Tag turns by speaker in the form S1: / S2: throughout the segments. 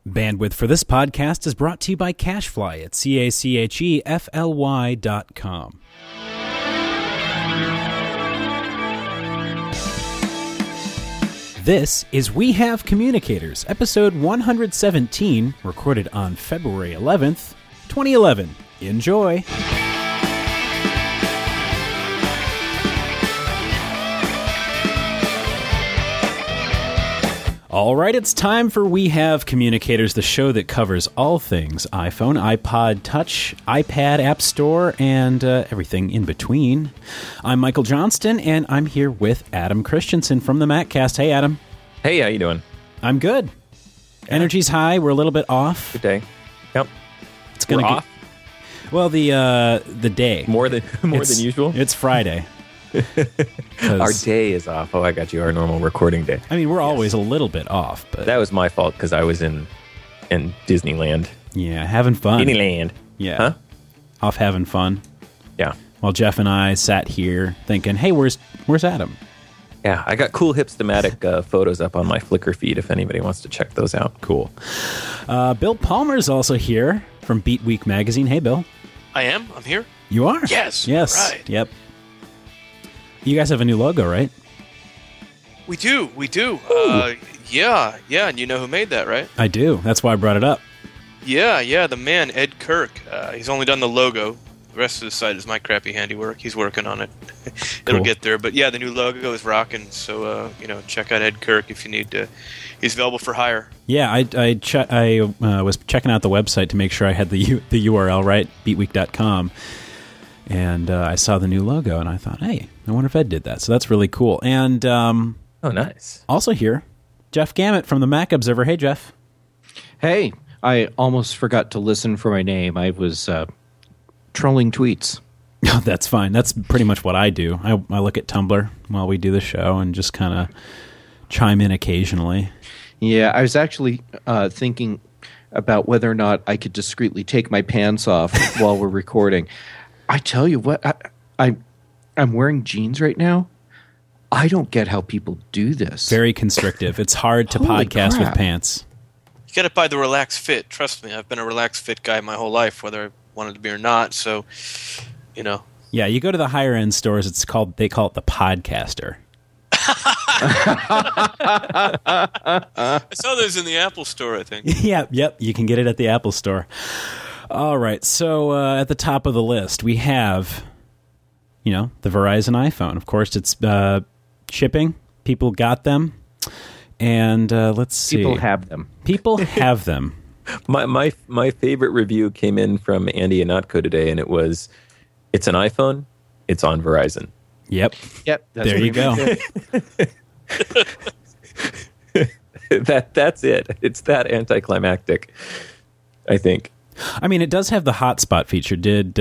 S1: Bandwidth for this podcast is brought to you by CacheFly at CACHEFLY.com. This is We Have Communicators, episode 117, recorded on February 11th, 2011. Enjoy! All right, it's time for We Have Communicators, the show that covers all things iPhone, iPod Touch, iPad App Store, and everything in between. I'm Michael Johnston, and I'm here with Adam Christensen from the MacCast. Hey, Adam.
S2: Hey, how you doing?
S1: I'm good. Yeah. Energy's high. We're a little bit off.
S2: Good day. Yep.
S1: It's gonna
S2: off?
S1: Well, the day.
S2: More than usual?
S1: It's Friday.
S2: Our day is off. Oh, I got you. Our normal recording day.
S1: I mean, we're always a little bit off, but
S2: that was my fault because I was in Disneyland.
S1: Yeah, having fun.
S2: Disneyland.
S1: Yeah.
S2: Huh?
S1: Off having fun.
S2: Yeah.
S1: While Jeff and I sat here thinking, hey, where's Adam?
S2: Yeah, I got cool hipstamatic photos up on my Flickr feed if anybody wants to check those out.
S1: Cool. Bill Palmer's also here from Beat Week magazine. Hey, Bill.
S3: I am. I'm here.
S1: You are?
S3: Yes. Right.
S1: Yep. You guys have a new logo, right?
S3: We do. Yeah. And you know who made that, right?
S1: I do. That's why I brought it up.
S3: Yeah. The man, Ed Kirk. He's only done the logo. The rest of the site is my crappy handiwork. He's working on it. It'll get there. But yeah, the new logo is rocking. So, check out Ed Kirk if you need to. He's available for hire. Yeah, I
S1: was checking out the website to make sure I had the URL right, beatweek.com. And I saw the new logo, and I thought, hey, I wonder if Ed did that. So that's really cool. And
S2: oh, nice.
S1: Also here, Jeff Gamet from the Mac Observer. Hey, Jeff.
S4: Hey, I almost forgot to listen for my name. I was trolling tweets.
S1: Oh, that's fine. That's pretty much what I do. I look at Tumblr while we do the show and just kind of chime in occasionally.
S4: Yeah, I was actually thinking about whether or not I could discreetly take my pants off while we're recording. I tell you what, I'm wearing jeans right now. I don't get how people do this.
S1: Very constrictive. It's hard to podcast with pants.
S3: You got to buy the Relax Fit. Trust me, I've been a Relax Fit guy my whole life, whether I wanted to be or not. So,
S1: Yeah, you go to the higher end stores. They call it the Podcaster.
S3: I saw those in the Apple Store, I think.
S1: Yep. You can get it at the Apple Store. All right, so at the top of the list, we have, the Verizon iPhone. Of course, it's shipping. People got them. And let's see.
S4: People have them.
S1: People have them.
S2: My favorite review came in from Andy Anatko today, and it was, it's an iPhone, it's on Verizon.
S1: Yep. There you go.
S2: That's it. It's that anticlimactic, I think.
S1: I mean, it does have the hotspot feature.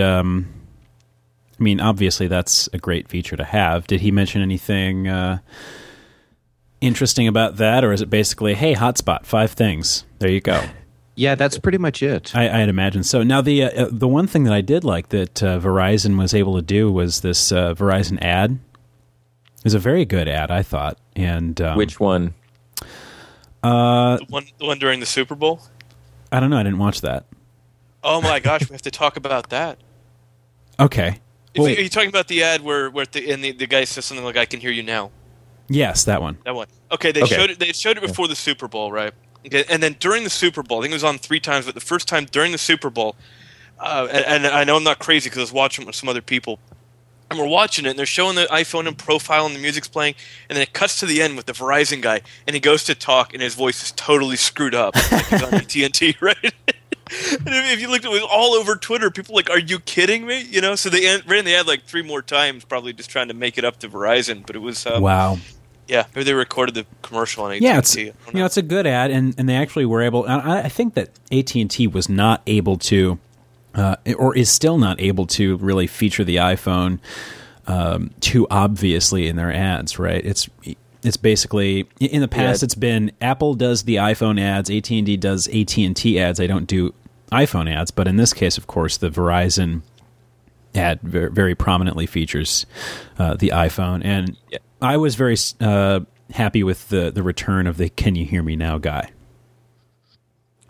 S1: Obviously that's a great feature to have. Did he mention anything interesting about that, or is it basically, hey, hotspot, 5 things. There you go.
S4: Yeah, that's pretty much it.
S1: I'd imagine so. Now, the one thing that I did like that Verizon was able to do was this Verizon ad. It was a very good ad, I thought. And
S2: which one?
S3: The one during the Super Bowl?
S1: I don't know. I didn't watch that.
S3: Oh my gosh, we have to talk about that.
S1: Okay.
S3: Are you talking about the ad where the guy says something like, "I can hear you now"?
S1: Yes, that one.
S3: That one. Okay, they showed it. They showed it before the Super Bowl, right? Okay, and then during the Super Bowl, I think it was on 3 times, but the first time during the Super Bowl, and I know I'm not crazy because I was watching with some other people, and we're watching it, and they're showing the iPhone in profile, and the music's playing, and then it cuts to the end with the Verizon guy, and he goes to talk, and his voice is totally screwed up, like he's on AT&T, right? And if you looked at it, was all over Twitter. People were like, are you kidding me? So they ran the ad like 3 more times, probably just trying to make it up to Verizon. But it was
S1: wow.
S3: Yeah, maybe they recorded the commercial on AT&T.
S1: Yeah, it's a good ad, and they actually were able. I think that AT&T was not able to, or is still not able to, really feature the iPhone too obviously in their ads. Right? It's basically, in the past, It's been Apple does the iPhone ads, AT&T does AT&T ads. They don't do iPhone ads, but in this case, of course, the Verizon ad very, very prominently features the iPhone. And I was very happy with the return of the "Can you hear me now" guy.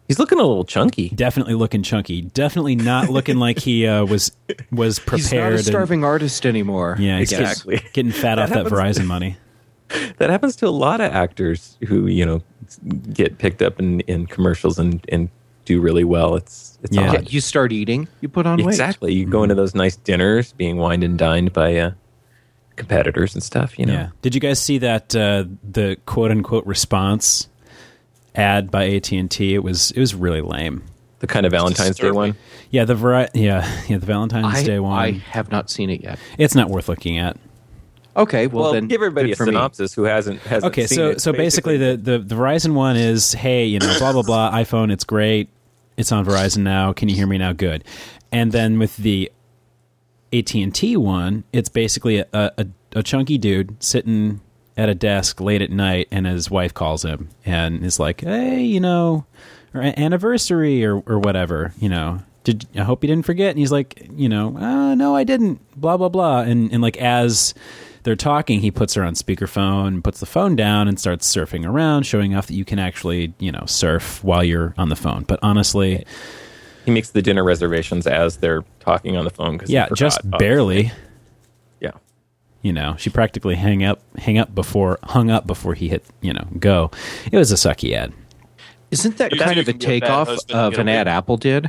S2: He's looking a little chunky.
S1: Definitely looking chunky. Definitely not looking like he was prepared.
S4: He's not a starving artist anymore.
S1: Yeah, he's
S2: Exactly.
S1: getting fat off that Verizon money.
S2: That happens to a lot of actors who, get picked up in commercials and do really well. It's
S1: Yeah.
S2: odd.
S4: You start eating, you put on weight.
S2: Exactly. You go into those nice dinners, being wined and dined by competitors and stuff.
S1: Yeah. Did you guys see that the quote unquote response ad by AT&T? It was really lame.
S2: The kind of Valentine's Day one.
S1: Yeah, the Valentine's Day one.
S4: I have not seen it yet.
S1: It's not worth looking at.
S4: Okay, well then
S2: give everybody
S4: good
S2: a
S4: for me.
S2: synopsis who hasn't
S1: Okay,
S2: seen it.
S1: so basically the Verizon one is, hey, blah blah blah, iPhone, it's great, it's on Verizon now. Can you hear me now? Good. And then with the AT&T one, it's basically a chunky dude sitting at a desk late at night, and his wife calls him and is like, hey, or anniversary or whatever, I hope you didn't forget. And he's like, no, I didn't, blah blah blah. And like as they're talking, he puts her on speakerphone, puts the phone down, and starts surfing around, showing off that you can actually, surf while you're on the phone. But honestly,
S2: he makes the dinner reservations as they're talking on the phone.
S1: Yeah, just barely.
S2: Yeah,
S1: she practically hung up before he hit, go. It was a sucky ad.
S4: Isn't that
S3: You
S4: kind of a
S3: can be a bad
S4: takeoff
S3: husband
S4: of
S3: and
S4: an
S3: get
S4: ad
S3: away.
S4: Apple did?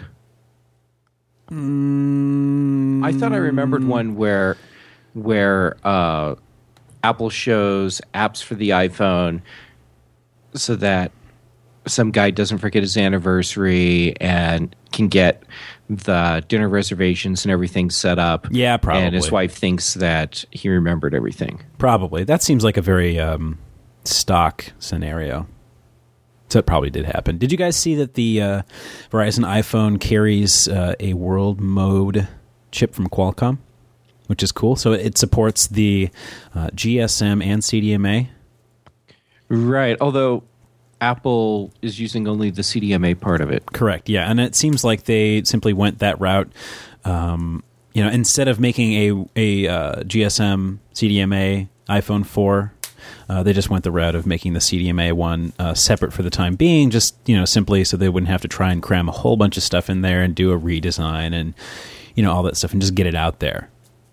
S4: I thought I remembered one where Apple shows apps for the iPhone so that some guy doesn't forget his anniversary and can get the dinner reservations and everything set up.
S1: Yeah, probably.
S4: And his wife thinks that he remembered everything.
S1: Probably. That seems like a very stock scenario. So it probably did happen. Did you guys see that the Verizon iPhone carries a world mode chip from Qualcomm, which is cool? So it supports the GSM and CDMA.
S4: Right, although Apple is using only the CDMA part of it.
S1: Correct, yeah. And it seems like they simply went that route. Instead of making a GSM CDMA iPhone 4, they just went the route of making the CDMA one separate for the time being, just simply so they wouldn't have to try and cram a whole bunch of stuff in there and do a redesign and all that stuff and just get it out there.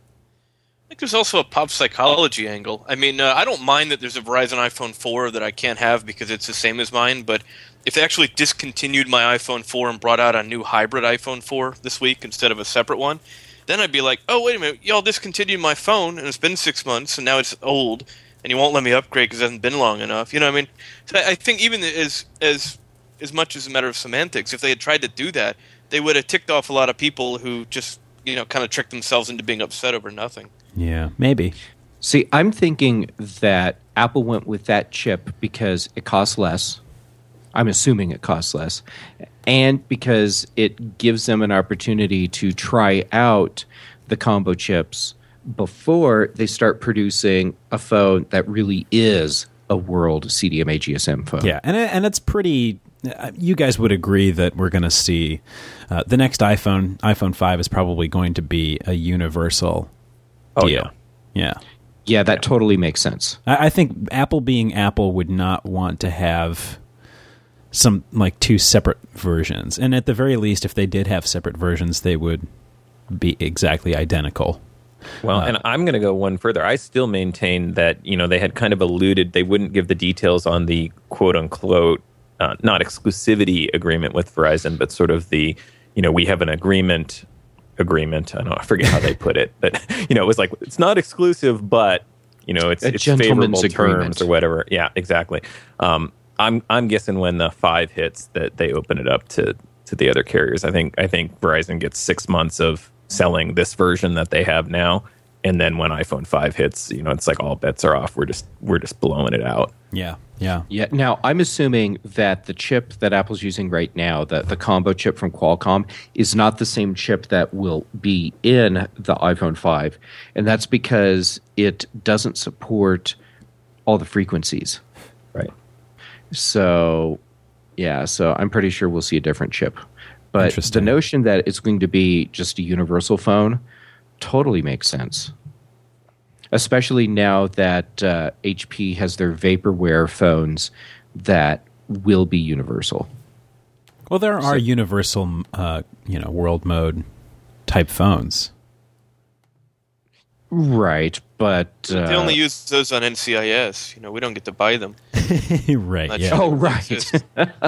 S3: I think there's also a pop psychology angle. I mean, I don't mind that there's a Verizon iPhone 4 that I can't have because it's the same as mine, but if they actually discontinued my iPhone 4 and brought out a new hybrid iPhone 4 this week instead of a separate one, then I'd be like, oh, wait a minute, y'all discontinued my phone, and it's been 6 months, and now it's old, and you won't let me upgrade because it hasn't been long enough. You know what I mean? So I think even as much as a matter of semantics, if they had tried to do that, they would have ticked off a lot of people who just, kind of tricked themselves into being upset over nothing.
S1: Yeah, maybe.
S4: See, I'm thinking that Apple went with that chip because it costs less. I'm assuming it costs less. And because it gives them an opportunity to try out the combo chips before they start producing a phone that really is a world CDMA GSM phone.
S1: Yeah, and it's pretty... you guys would agree that we're going to see... the next iPhone 5 is probably going to be a universal deal. Yeah.
S4: Yeah, that totally makes sense.
S1: I think Apple being Apple would not want to have some two separate versions. And at the very least, if they did have separate versions, they would be exactly identical.
S2: Well, and I'm going to go one further. I still maintain that, they had kind of alluded they wouldn't give the details on the quote-unquote, not exclusivity agreement with Verizon, but sort of the, we have an agreement. I forget how they put it. But, it was like, it's not exclusive, but, it's
S4: gentleman's
S2: favorable
S4: agreement
S2: terms or whatever. Yeah, exactly. I'm guessing when the 5 hits that they open it up to the other carriers. I think Verizon gets 6 months of selling this version that they have now, and then when iPhone 5 hits, it's like all bets are off. We're just blowing it out.
S1: Yeah.
S4: Now, I'm assuming that the chip that Apple's using right now, the combo chip from Qualcomm, is not the same chip that will be in the iPhone 5, and that's because it doesn't support all the frequencies.
S2: Right.
S4: So I'm pretty sure we'll see a different chip. But the
S1: Interesting.
S4: notion that it's going to be just a universal phone totally makes sense. Especially now that HP has their vaporware phones that will be universal.
S1: Well, there are universal, world mode type phones.
S4: Right, but
S3: They only use those on NCIS. We don't get to buy them.
S1: Right.
S3: Not
S1: Yeah.
S3: sure
S4: Oh,
S3: they
S4: right.
S3: exist.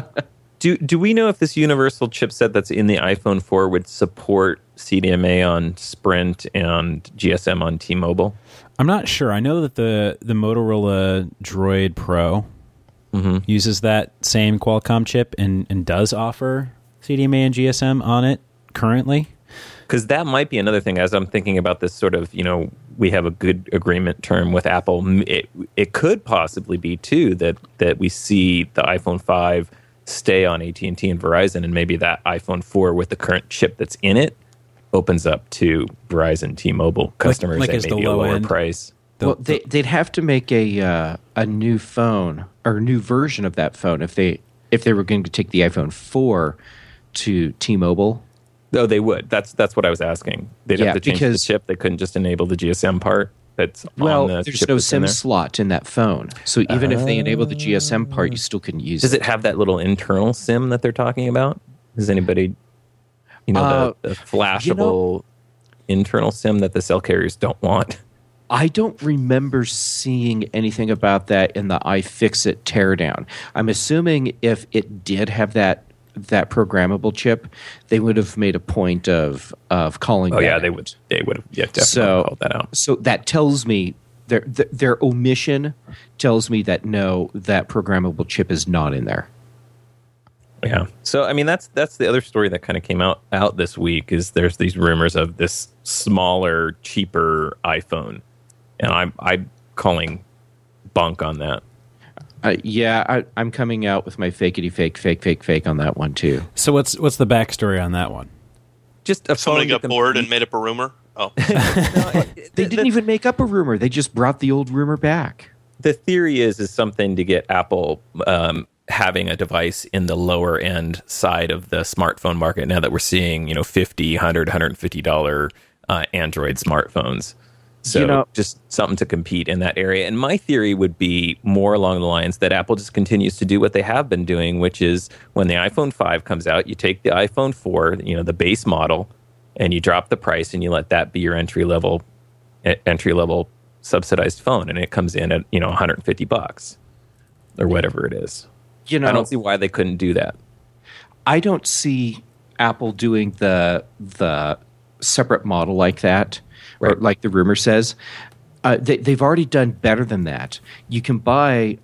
S2: Do we know if this universal chipset that's in the iPhone 4 would support CDMA on Sprint and GSM on T-Mobile?
S1: I'm not sure. I know that the Motorola Droid Pro uses that same Qualcomm chip and does offer CDMA and GSM on it currently.
S2: Because that might be another thing as I'm thinking about this sort of, we have a good agreement term with Apple. It could possibly be, too, that we see the iPhone 5 stay on AT&T and Verizon, and maybe that iPhone 4 with the current chip that's in it opens up to Verizon T-Mobile customers
S1: like
S2: at
S1: as the
S2: maybe a
S1: low
S2: lower
S1: end?
S2: price.
S4: well, they'd have to make a new phone or a new version of that phone if they were going to take the iPhone 4 to T-Mobile.
S2: Oh, they would. That's what I was asking. They'd have to change the
S4: because-
S2: chip. They couldn't just enable the GSM part that's
S4: Well,
S2: on the
S4: there's
S2: chip
S4: no
S2: that's in
S4: SIM
S2: there.
S4: slot in that phone, so even if they enable the GSM part, you still couldn't use
S2: Does
S4: it.
S2: it have that little internal SIM that they're talking about? Does anybody, the flashable internal SIM that the cell carriers don't want?
S4: I don't remember seeing anything about that in the iFixit teardown. I'm assuming if it did have that programmable chip, they would have made a point of calling.
S2: Oh
S4: that
S2: yeah,
S4: out.
S2: they would. They would have definitely
S4: So-
S2: called that out.
S4: So that tells me their omission tells me that no, that programmable chip is not in there.
S2: Yeah. So I mean, that's the other story that kind of came out this week is there's these rumors of this smaller, cheaper iPhone, and I'm calling bunk on that.
S4: I'm coming out with my fakety fake on that one too.
S1: So what's the backstory on that one?
S2: Just a
S3: Somebody
S2: phone
S3: got
S2: to
S3: bored and
S2: compete-
S3: made up a rumor. Oh,
S4: They didn't even make up a rumor. They just brought the old rumor back.
S2: The theory is something to get Apple having a device in the lower end side of the smartphone market. Now that we're seeing $50, $100, $150 Android smartphones. So just something to compete in that area. And my theory would be more along the lines that Apple just continues to do what they have been doing, which is when the iPhone 5 comes out, you take the iPhone 4, the base model, and you drop the price and you let that be your entry level subsidized phone. And it comes in at, $150 or whatever it is. I don't see why they couldn't do that.
S4: I don't see Apple doing the separate model like that, or
S2: Right.
S4: like the rumor says. They've already done better than that. You can buy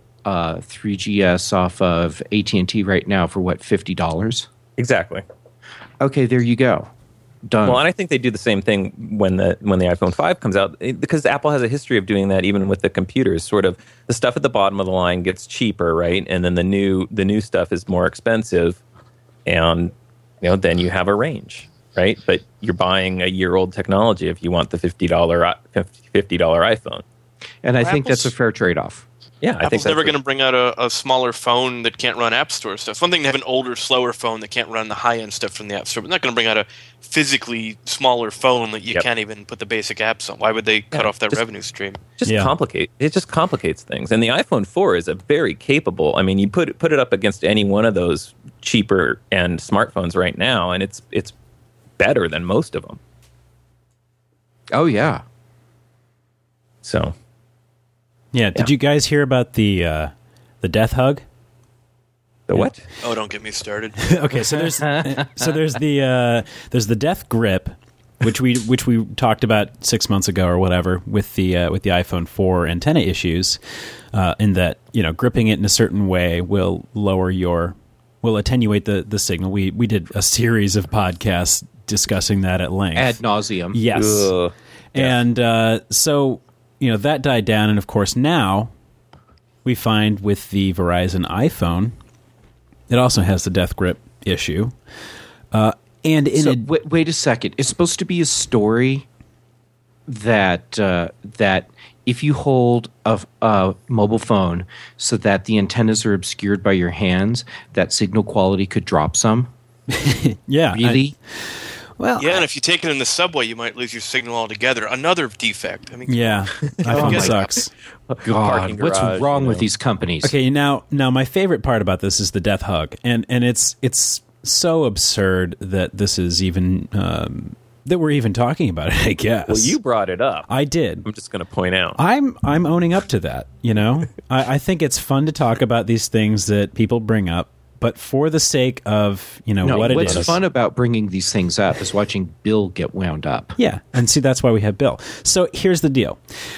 S4: 3GS off of AT&T right now for what, $50?
S2: Exactly.
S4: Okay, there you go. Done.
S2: Well, and I think they do the same thing when the iPhone 5 comes out, because Apple has a history of doing that even with the computers. Sort of the stuff at the bottom of the line gets cheaper, right? And then the new stuff is more expensive, and then you have a range, right? But you're buying a year-old technology if you want the $50 iPhone.
S4: and I think that's a
S3: Apple's-
S4: fair trade-off.
S2: Yeah, I think
S3: Apple's
S2: that's
S3: never
S2: what-
S3: going to bring out a smaller phone that can't run App Store stuff. It's one thing to have an older, slower phone that can't run the high-end stuff from the App Store, but they're not going to bring out a physically smaller phone that you
S2: Yep.
S3: can't even put the basic apps on. Why would they cut off that revenue stream?
S2: It just complicates things. And the iPhone 4 is a very capable. I mean, you put it up against any one of those cheaper end smartphones right now, and it's better than most of them.
S4: Oh, yeah.
S2: So
S1: Yeah. Did you guys hear about the death hug?
S2: the what?
S3: Oh, don't get me started.
S1: Okay, so there's the death grip, which we talked about 6 months ago or whatever with the iPhone 4 antenna issues, in that gripping it in a certain way will attenuate the signal. We did a series of podcasts discussing that at length.
S4: Ad nauseum.
S1: Yes.
S2: Ugh.
S1: And so, that died down. And of course, now we find with the Verizon iPhone, it also has the death grip issue.
S4: Wait a second. It's supposed to be a story that if you hold a mobile phone so that the antennas are obscured by your hands, that signal quality could drop some.
S1: yeah.
S4: Really?
S1: Well,
S3: Yeah, and if you take it in the subway, you might lose your signal altogether. Another defect. I mean,
S1: yeah, iPhone
S3: get-
S1: sucks.
S4: God,
S2: Parking
S4: what's
S2: garage,
S4: wrong
S2: you
S4: with
S2: know.
S4: these companies?
S1: Okay, now my favorite part about this is the death hug, and it's so absurd that this is even that we're even talking about it. I guess.
S2: Well, you brought it up.
S1: I did.
S2: I'm just going to point out.
S1: I'm owning up to that. You know, I think it's fun to talk about these things that people bring up, but for the sake of
S4: No,
S1: what it
S4: what's
S1: is.
S4: fun about bringing these things up is watching Bill get wound up.
S1: Yeah, and see, that's why we have Bill. So here's the deal.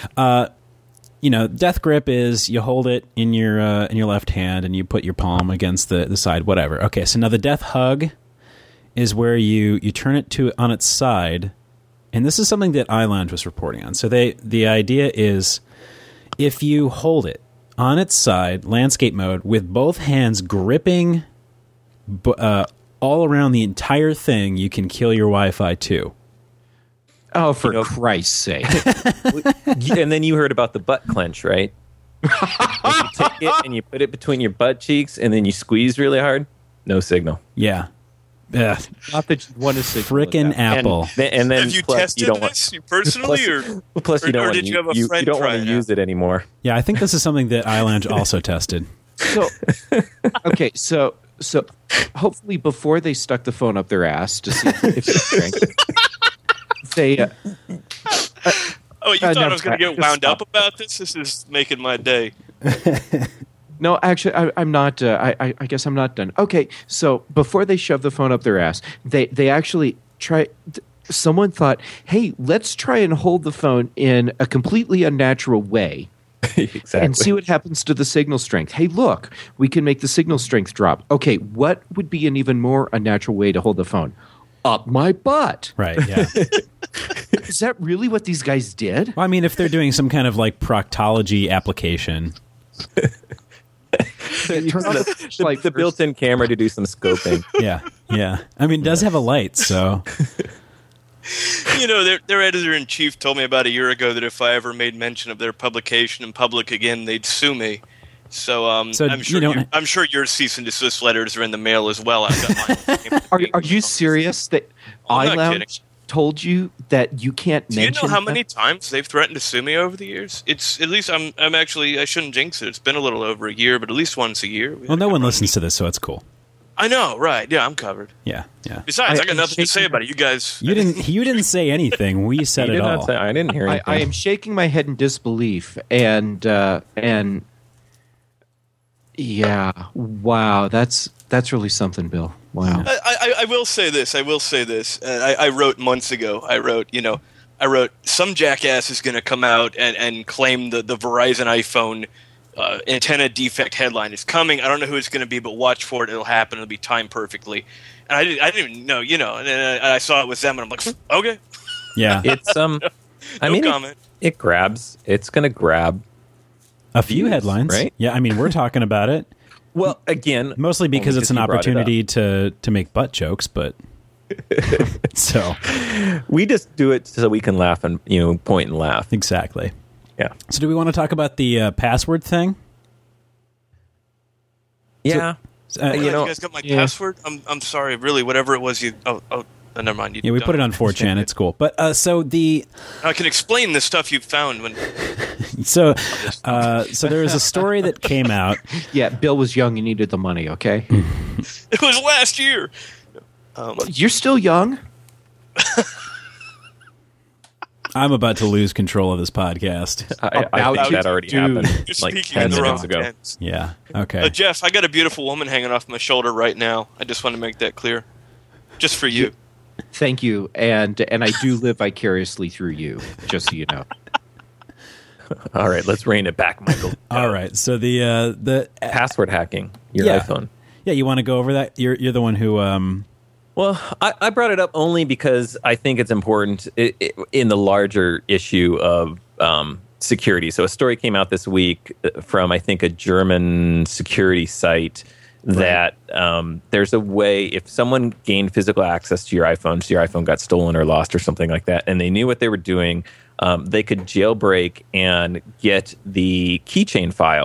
S1: Death grip is you hold it in your left hand and you put your palm against the side, whatever. Okay, so now the death hug is where you turn it on its side, and this is something that iLounge was reporting on. So the idea is if you hold it on its side, landscape mode, with both hands gripping all around the entire thing, you can kill your Wi-Fi too.
S4: Oh, for Christ's sake.
S2: And then you heard about the butt clench, right? If you take it and you put it between your butt cheeks and then you squeeze really hard, no signal.
S1: Yeah. Ugh.
S4: Not that you want to say
S1: Frickin' Apple.
S2: And then
S3: have you
S2: plus,
S3: tested
S2: don't want,
S3: this personally,
S2: plus you don't
S3: or
S2: want
S3: did
S2: to,
S3: you have a
S2: you
S3: friend
S2: don't
S3: try
S2: want
S3: it
S2: to
S3: out?
S2: use it anymore.
S1: Yeah, I think this is something that iLounge also tested.
S4: So, okay, so hopefully before they stuck the phone up their ass to see if it drank, they
S3: Oh, you thought
S4: no,
S3: I was going to get
S4: just
S3: wound
S4: stop.
S3: up about this? This is making my day.
S4: no, actually, I'm not. I guess I'm not done. Okay, so before they shove the phone up their ass, they actually try. Someone thought, hey, let's try and hold the phone in a completely unnatural way.
S2: Exactly.
S4: And see what happens to the signal strength. Hey, look, we can make the signal strength drop. Okay, what would be an even more unnatural way to hold the phone? Up my butt.
S1: Right, yeah.
S4: Is that really what these guys did?
S1: Well, I mean, if they're doing some kind of like proctology application.
S2: the built-in camera to do some scoping.
S1: Yeah. I mean, it does have a light, so.
S3: Their editor-in-chief told me about a year ago that if I ever made mention of their publication in public again, they'd sue me. So,
S1: So
S3: I'm sure
S1: you don't-
S3: I'm sure your cease and desist letters are in the mail as well. I've got mine.
S4: Are you serious that
S3: I'm not kidding.
S4: iLounge told you that you can't
S3: Do you
S4: mention
S3: know how
S4: that?
S3: many times they've threatened to sue me over the years? It's at least I'm actually I shouldn't jinx it. It's been a little over a year, but at least once a year.
S1: Well, no one listens to this, so it's cool.
S3: I know, right? Yeah, I'm covered.
S1: Yeah.
S3: Besides, I got
S4: I'm
S3: nothing to say
S4: shaking-
S3: about it. You guys,
S1: You didn't say anything. We said
S2: You
S1: it
S2: did not
S1: all.
S2: say- I didn't hear anything.
S4: I am shaking my head in disbelief, and yeah, wow, that's really something, Bill. Wow.
S3: I will say this. I wrote months ago. I wrote some jackass is going to come out and claim the Verizon iPhone antenna defect headline is coming. I don't know who it's going to be, but watch for it. It'll happen. It'll be timed perfectly. And I didn't even know, And then I saw it with them, and I'm like, okay,
S1: Yeah.
S2: It's
S3: no comment.
S2: it grabs. It's going to grab.
S1: A few headlines.
S2: right?
S1: Yeah, I mean, we're talking about it.
S2: Well, again,
S1: Mostly because
S2: only
S1: it's an
S2: you brought it up.
S1: opportunity to make butt jokes, but. So,
S2: We just do it so we can laugh and point and laugh.
S1: exactly.
S2: Yeah.
S1: So, do we want to talk about the password thing?
S2: Yeah.
S3: You
S2: know,
S3: guys got my password? I'm sorry, really. Whatever it was, you. Oh, never mind.
S1: Yeah, we put it on 4chan. It's cool. But
S3: I can explain the stuff you found when.
S1: so there was a story that came out.
S4: Yeah, Bill was young. You needed the money. Okay,
S3: It was last year.
S4: you're still young.
S1: I'm about to lose control of this podcast.
S2: I
S4: About
S2: think
S4: to
S2: that already
S4: do.
S2: happened
S3: You're
S2: like
S3: speaking
S2: 10
S3: in the wrong
S2: minutes ago.
S3: tense.
S1: Yeah. Okay.
S3: Jeff, I got a beautiful woman hanging off my shoulder right now. I just want to make that clear, just for you.
S4: Thank you, and I do live vicariously through you. Just so you know.
S2: All right, let's rein it back, Michael.
S1: All right. So the
S2: Password hacking your
S1: Yeah.
S2: iPhone.
S1: yeah, you want to go over that? You're the one who
S2: Well, I brought it up only because I think it's important in the larger issue of security. So a story came out this week from, I think, a German security site that there's a way, if someone gained physical access to your iPhone, so your iPhone got stolen or lost or something like that, and they knew what they were doing, they could jailbreak and get the keychain file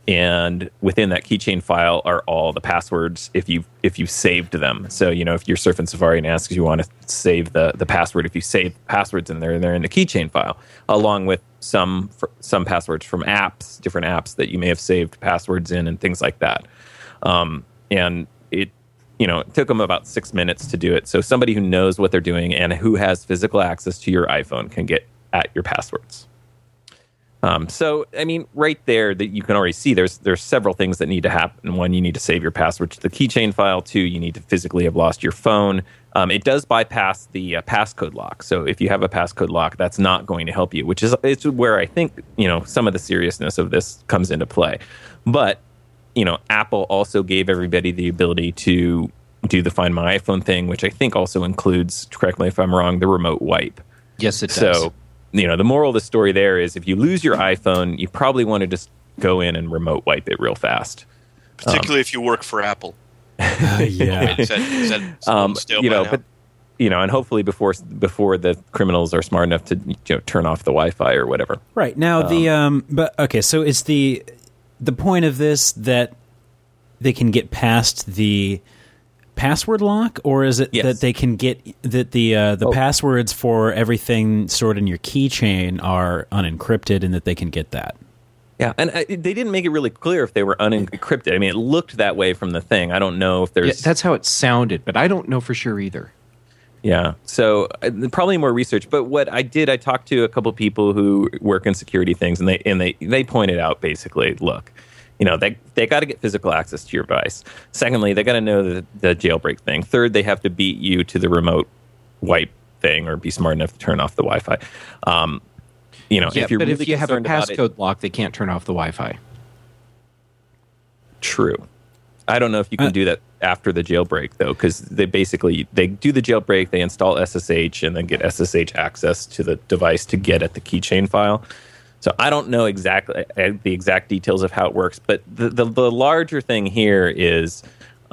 S2: and within that keychain file are all the passwords if you saved them. So, if you're surfing Safari and asks you want to save the password, if you save passwords in there, they're in the keychain file, along with some passwords from apps, different apps that you may have saved passwords in and things like that. And it took them about 6 minutes to do it. So somebody who knows what they're doing and who has physical access to your iPhone can get at your passwords. So, right there that you can already see there's several things that need to happen. One, you need to save your password to the keychain file. Two, you need to physically have lost your phone. It does bypass the passcode lock. So if you have a passcode lock, that's not going to help you, which is it's where I think, some of the seriousness of this comes into play. But, Apple also gave everybody the ability to do the Find My iPhone thing, which I think also includes, correct me if I'm wrong, the remote wipe.
S4: Yes, it does.
S2: So, the moral of the story there is if you lose your iPhone, you probably want to just go in and remote wipe it real fast.
S3: Particularly if you work for Apple.
S1: Yeah.
S3: Is that stale by now?
S2: But and hopefully before the criminals are smart enough to turn off the Wi-Fi or whatever.
S1: Right now, so is the point of this that they can get past the password lock, or is it that they can get that the passwords for everything stored in your keychain are unencrypted, and that they can get that?
S2: Yeah, and they didn't make it really clear if they were unencrypted. It looked that way from the thing. I don't know if there's...
S4: Yeah, that's how it sounded, but I don't know for sure either.
S2: Yeah, so probably more research. But what I did, I talked to a couple people who work in security things, and they pointed out basically, look, they got to get physical access to your device. Secondly, they got to know the jailbreak thing. Third, they have to beat you to the remote wipe thing or be smart enough to turn off the Wi-Fi. If you're really
S4: if you have a
S2: concerned about
S4: passcode lock, they can't turn off the Wi-Fi.
S2: True. I don't know if you can do that after the jailbreak, though, because they do the jailbreak, they install SSH, and then get SSH access to the device to get at the keychain file. So I don't know exactly the exact details of how it works, but the larger thing here is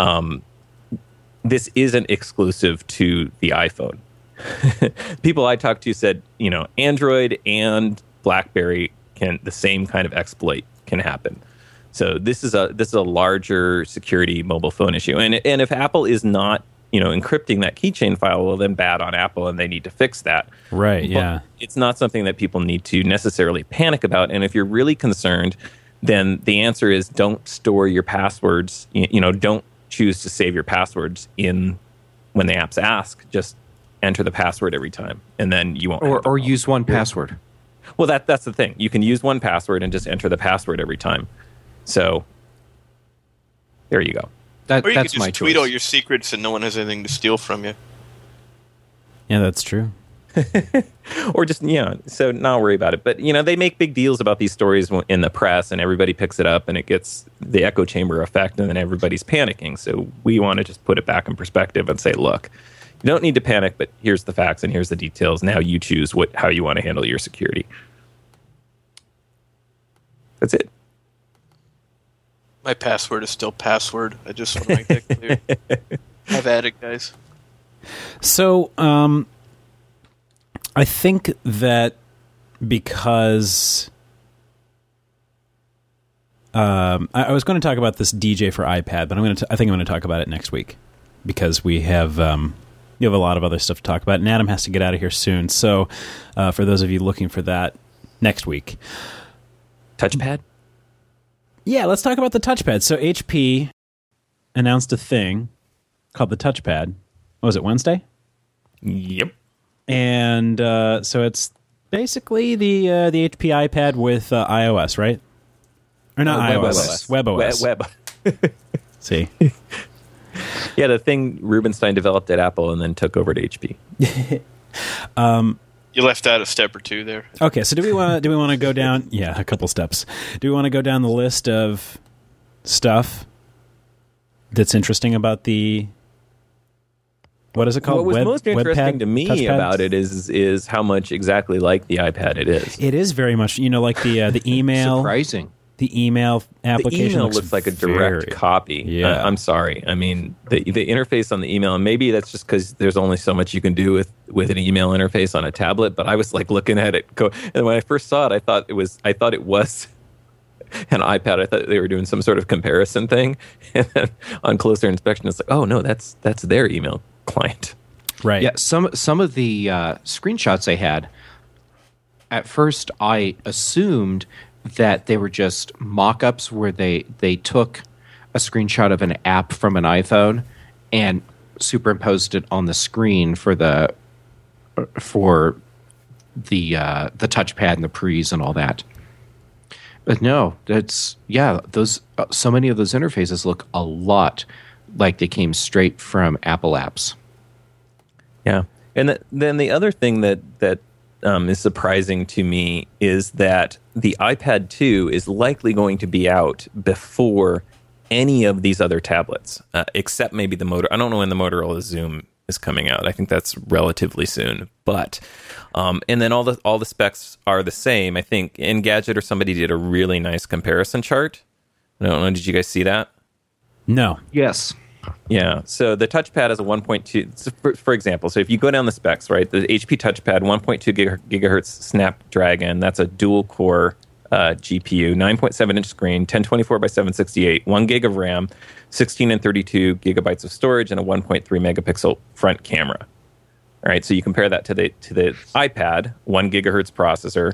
S2: this isn't exclusive to the iPhone. People I talked to said, Android and BlackBerry the same kind of exploit can happen. So this is a larger security mobile phone issue, and if Apple is not encrypting that keychain file, well, then bad on Apple, and they need to fix that.
S1: Right,
S2: but
S1: yeah.
S2: it's not something that people need to necessarily panic about. And if you're really concerned, then the answer is don't store your passwords. Don't choose to save your passwords when the apps ask. Just enter the password every time, and then you won't.
S4: Or use one password.
S2: Well, that's the thing. You can use one password and just enter the password every time. So there you go.
S3: Or you
S4: That's
S3: could
S4: my
S3: just tweet
S4: choice.
S3: all your secrets and no one has anything to steal from you.
S1: Yeah, that's true.
S2: Or just, so not worry about it. But, they make big deals about these stories in the press, and everybody picks it up, and it gets the echo chamber effect, and then everybody's panicking. So we want to just put it back in perspective and say, look, you don't need to panic, but here's the facts and here's the details. Now you choose how you want to handle your security. That's it.
S3: My password is still password. I just want to make that clear. I've added, guys.
S1: So, I think that because I was going to talk about this DJ for iPad, but I think I'm going to talk about it next week because we have a lot of other stuff to talk about, and Adam has to get out of here soon. So, for those of you looking for that, next week.
S2: Touchpad?
S1: Yeah, let's talk about the touchpad. So HP announced a thing called the touchpad. What was it, Wednesday?
S2: Yep.
S1: And so it's basically the HP iPad with iOS, right? Or not iOS, WebOS.
S2: Web.
S1: See?
S2: Yeah, the thing Rubenstein developed at Apple and then took over to HP.
S3: You left out a step or two there.
S1: Okay, so do we want to go down? Yeah, a couple steps. Do we want to go down the list of stuff that's interesting about the? What is it called?
S2: What was most interesting to me
S1: touchpad?
S2: about it is how much exactly like the iPad it is.
S1: It is very much, like the email.
S4: Surprising.
S1: The email application
S2: the email looks like a direct copy.
S1: Yeah.
S2: I'm sorry. I mean, the interface on the email, and maybe that's just because there's only so much you can do with an email interface on a tablet. But I was like looking at it, and when I first saw it, I thought it was an iPad. I thought they were doing some sort of comparison thing. And then on closer inspection, it's like, oh no, that's their email client.
S1: Right.
S4: Yeah, some of the screenshots I had, at first I assumed that they were just mock-ups where they took a screenshot of an app from an iPhone and superimposed it on the screen for the touchpad and the pre's and all that. But no, those so many of those interfaces look a lot like they came straight from Apple apps.
S2: Yeah, and then the other thing that is surprising to me is that the iPad 2 is likely going to be out before any of these other tablets, except maybe the Motorola. I don't know when the Motorola Zoom is coming out. I think that's relatively soon. But and then all the specs are the same. I think Engadget or somebody did a really nice comparison chart. I don't know. Did you guys see that?
S1: No.
S4: Yes.
S2: Yeah, so the touchpad is a 1.2, for example, so if you go down the specs, right, the HP touchpad, 1.2 gigahertz Snapdragon, that's a dual-core GPU, 9.7-inch screen, 1024 by 768, 1 gig of RAM, 16 and 32 gigabytes of storage, and a 1.3 megapixel front camera. All right, so you compare that to the iPad, 1 gigahertz processor,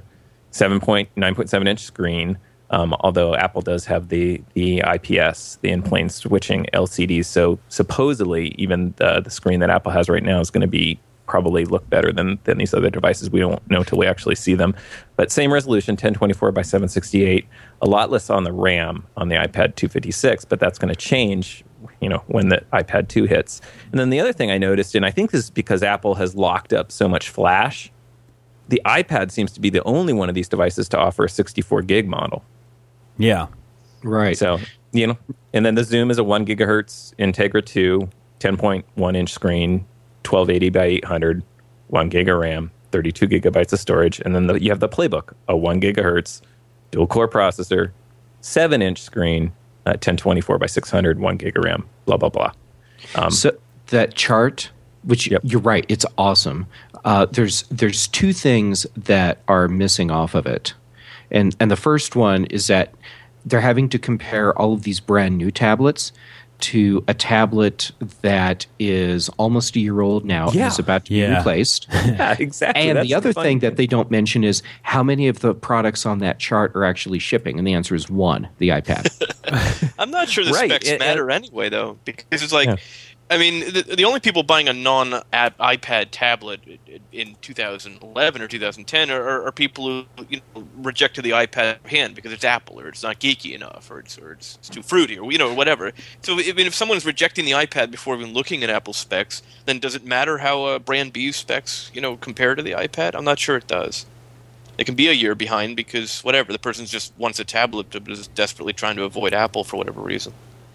S2: 9.7-inch screen, although Apple does have the IPS, the in-plane switching LCDs, so supposedly even the screen that Apple has right now is going to be probably look better than these other devices. We don't know till we actually see them. But same resolution, 1024 by 768, a lot less on the RAM on the iPad 256, but that's going to change, when the iPad 2 hits. And then the other thing I noticed, and I think this is because Apple has locked up so much flash, the iPad seems to be the only one of these devices to offer a 64 gig model.
S1: Yeah.
S4: Right.
S2: So, and then the Zoom is a 1 gigahertz Integra 2, 10.1-inch screen, 1280 by 800, 1 gig of RAM, 32 gigabytes of storage. And then you have the Playbook, a 1 gigahertz dual-core processor, 7-inch screen, 1024 by 600, 1 gig of RAM, blah, blah, blah.
S4: So that chart, which you're right, it's awesome. There's two things that are missing off of it. And the first one is that they're having to compare all of these brand new tablets to a tablet that is almost a year old now and is about to be replaced.
S2: Yeah, exactly.
S4: And the other thing that they don't mention is how many of the products on that chart are actually shipping. And the answer is one, the iPad.
S3: I'm not sure the specs matter anyway, though, because it's like, I mean, the only people buying a non-iPad tablet in 2011 or 2010 are people who rejected the iPad hand because it's Apple or it's not geeky enough or it's too fruity or whatever. So I mean, if someone's rejecting the iPad before even looking at Apple specs, then does it matter how brand B's specs compare to the iPad? I'm not sure it does. It can be a year behind because whatever, the person just wants a tablet but is desperately trying to avoid Apple for whatever reason.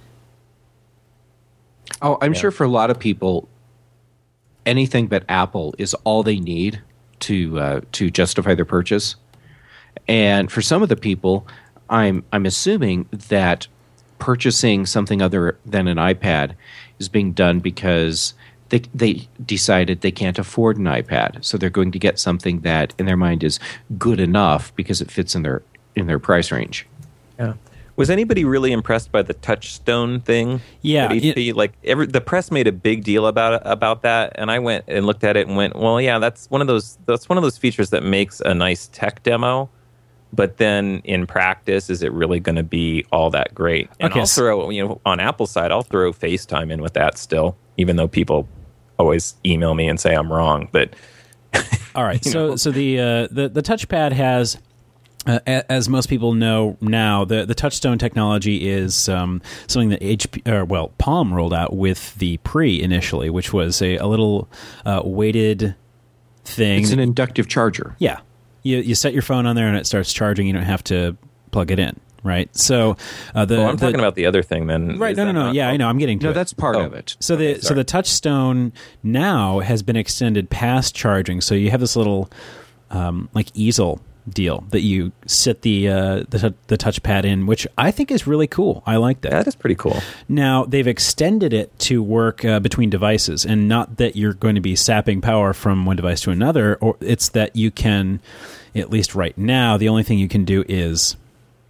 S4: Oh, I'm sure for a lot of people, anything but Apple is all they need to justify their purchase. And for some of the people, I'm assuming that purchasing something other than an iPad is being done because they decided they can't afford an iPad, so they're going to get something that, in their mind, is good enough because it fits in their price range.
S2: Yeah. Was anybody really impressed by the Touchstone thing?
S1: Yeah,
S2: the press made a big deal about that, and I went and looked at it and went, "Well, yeah, that's one of those features that makes a nice tech demo, but then in practice, is it really going to be all that great?" And I'll throw, on Apple's side, I'll throw FaceTime in with that still, even though people always email me and say I'm wrong. But
S1: all right, so the touchpad has. As most people know now, the Touchstone technology is something that Palm rolled out with the Pre initially, which was a little weighted thing.
S4: It's an inductive charger.
S1: Yeah. You set your phone on there and it starts charging. You don't have to plug it in, right? So
S2: I'm talking about the other thing then.
S1: Right, no. Yeah, I know. I'm getting to it.
S4: No, that's part of it.
S1: So the Touchstone now has been extended past charging. So you have this little easel deal that you sit the touchpad in, which I think is really cool. I like that.
S2: That is pretty cool.
S1: Now, they've extended it to work between devices, and not that you're going to be sapping power from one device to another, or it's that you can, at least right now, the only thing you can do is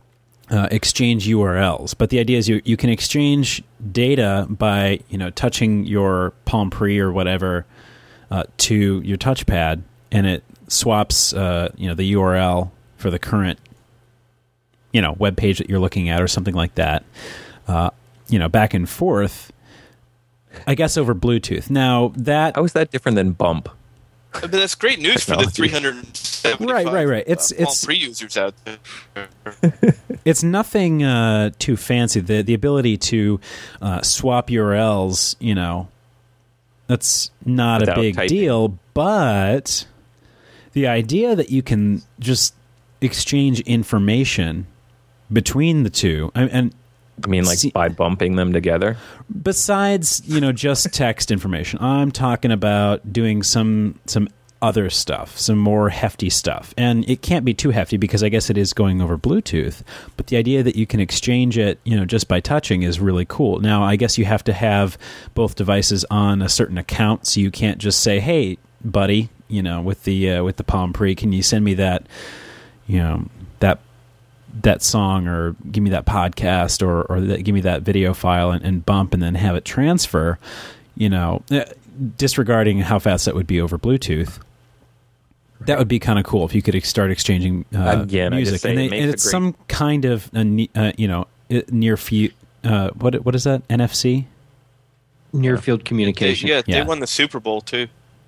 S1: exchange URLs. But the idea is you can exchange data by touching your Palm Pre or whatever to your touchpad, and it swaps the URL for the current web page that you're looking at or something like that. Back and forth. I guess over Bluetooth. Now that
S2: how is that different than Bump?
S3: But that's great news for the 375
S1: right. It's
S3: Palm Pre users out there.
S1: It's nothing too fancy. The ability to swap URLs, that's not
S2: Without
S1: a big
S2: typing.
S1: deal. But the idea that you can just exchange information between the two, and
S2: I mean, like by bumping them together.
S1: besides just text information, I'm talking about doing some other stuff, some more hefty stuff. And it can't be too hefty because I guess it is going over Bluetooth, but the idea that you can exchange it just by touching is really cool. Now I guess you have to have both devices on a certain account, so you can't just say, hey buddy, with the Palm Pre, can you send me that that song, or give me that podcast, or give me that video file and bump and then have it transfer, disregarding how fast that would be over Bluetooth. That would be kind of cool if you could start exchanging
S2: Again, I
S1: music.
S2: just say it makes
S1: it's
S2: a great-
S1: some kind of near field. What is that? NFC?
S4: Near field communication.
S3: They
S1: Yeah.
S3: won the Super Bowl too.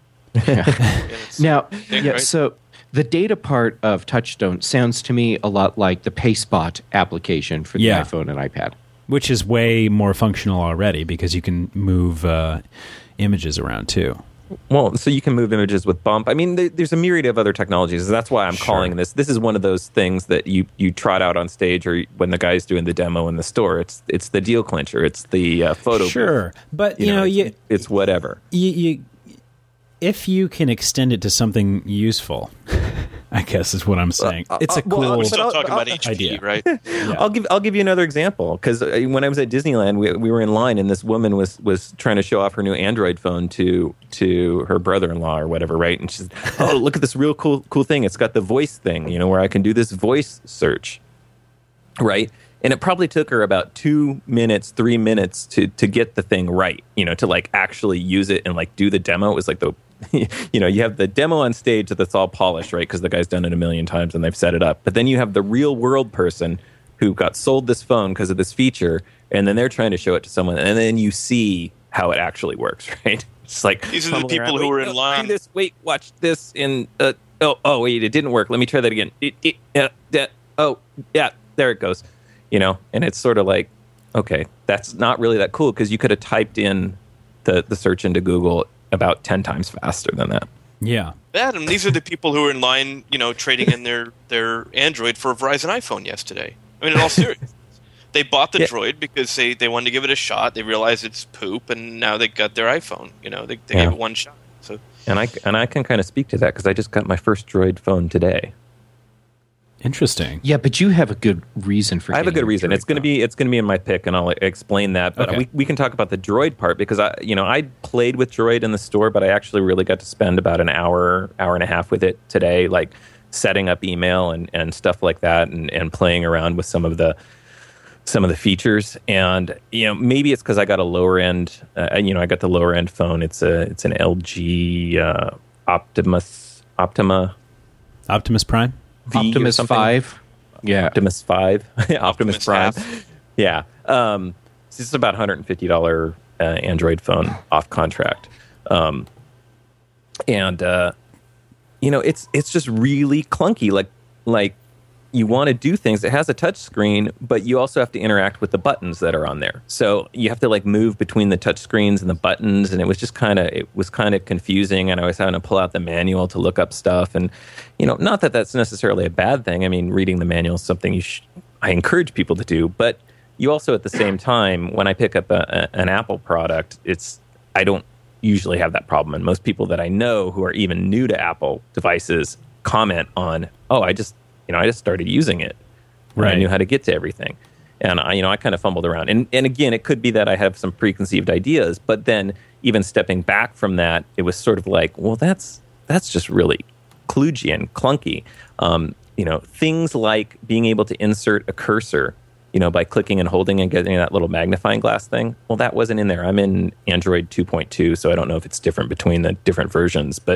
S4: Now,
S3: big, right?
S4: so the data part of Touchstone sounds to me a lot like the PaySpot application for the
S1: Yeah.
S4: iPhone and iPad.
S1: Which is way more functional already because you can move images around too.
S2: Well, so you can move images with Bump. I mean, there's a myriad of other technologies. That's why I'm calling this. This is one of those things that you trot out on stage, or when the guy's doing the demo in the store. It's the deal clincher. It's the photo.
S1: Sure,
S2: booth.
S1: but
S2: It's whatever.
S1: if you can extend it to something useful, I guess is what I'm saying. It's a cool
S3: We're still
S2: I'll-
S3: talking about
S2: I'll-
S3: HP,
S1: idea.
S3: right?
S2: I'll give you another example, because when I was at Disneyland, we were in line, and this woman was trying to show off her new Android phone to her brother-in-law or whatever, right? And she said, "Oh, look at this real cool thing! It's got the voice thing, where I can do this voice search, right?" And it probably took her about 2 minutes, 3 minutes to get the thing right, to like actually use it and like do the demo. It was like you have the demo on stage that's all polished, right? Because the guy's done it a million times and they've set it up. But then you have the real world person who got sold this phone because of this feature, and then they're trying to show it to someone, and then you see how it actually works, right? It's like
S3: These are the
S2: fumbling
S3: people
S2: around.
S3: who were
S2: Wait,
S3: in
S2: no,
S3: line.
S2: Do this. Wait, watch this. In wait, it didn't work. Let me try that again. There it goes. And it's sort of like, okay, that's not really that cool, because you could have typed in the search into Google about 10 times faster than that.
S1: Yeah.
S3: Adam, these are the people who were in line, trading in their Android for a Verizon iPhone yesterday. I mean, in all seriousness. They bought the Droid because they wanted to give it a shot. They realized it's poop, and now they got their iPhone. They gave it one shot. So,
S2: And I can kind of speak to that, because I just got my first Droid phone today.
S1: Interesting.
S4: Yeah, but you have a good reason for.
S2: I have a
S4: getting
S2: good reason.
S4: Droid
S2: It's going to be in my pick, and I'll explain that. But
S1: Okay.
S2: we can talk about the Droid part, because I played with Droid in the store, but I actually really got to spend about an hour and a half with it today, like setting up email and stuff like that, and playing around with some of the features. And maybe it's because I got a lower end. I got the lower end phone. It's an LG Optima
S1: Prime.
S2: V or
S4: Optimus
S2: something.
S4: 5. Yeah.
S2: Optimus 5, Optimus Prime.
S3: half.
S2: Yeah. This is about $150 Android phone off contract. It's just really clunky. Like you want to do things. It has a touch screen, but you also have to interact with the buttons that are on there. So you have to like move between the touch screens and the buttons, and it was kind of confusing. And I was having to pull out the manual to look up stuff. And not that that's necessarily a bad thing. I mean, reading the manual is something I encourage people to do. But you also, at the same time, when I pick up an Apple product, I don't usually have that problem. And most people that I know who are even new to Apple devices comment on, I just started using it. And I
S1: Right.
S2: knew how to get to everything. And I kind of fumbled around. And again, it could be that I have some preconceived ideas, but then even stepping back from that, it was sort of like, well, that's just really kludgy and clunky. things like being able to insert a cursor, by clicking and holding and getting that little magnifying glass thing. Well, that wasn't in there. I'm in Android 2.2, so I don't know if it's different between the different versions. But,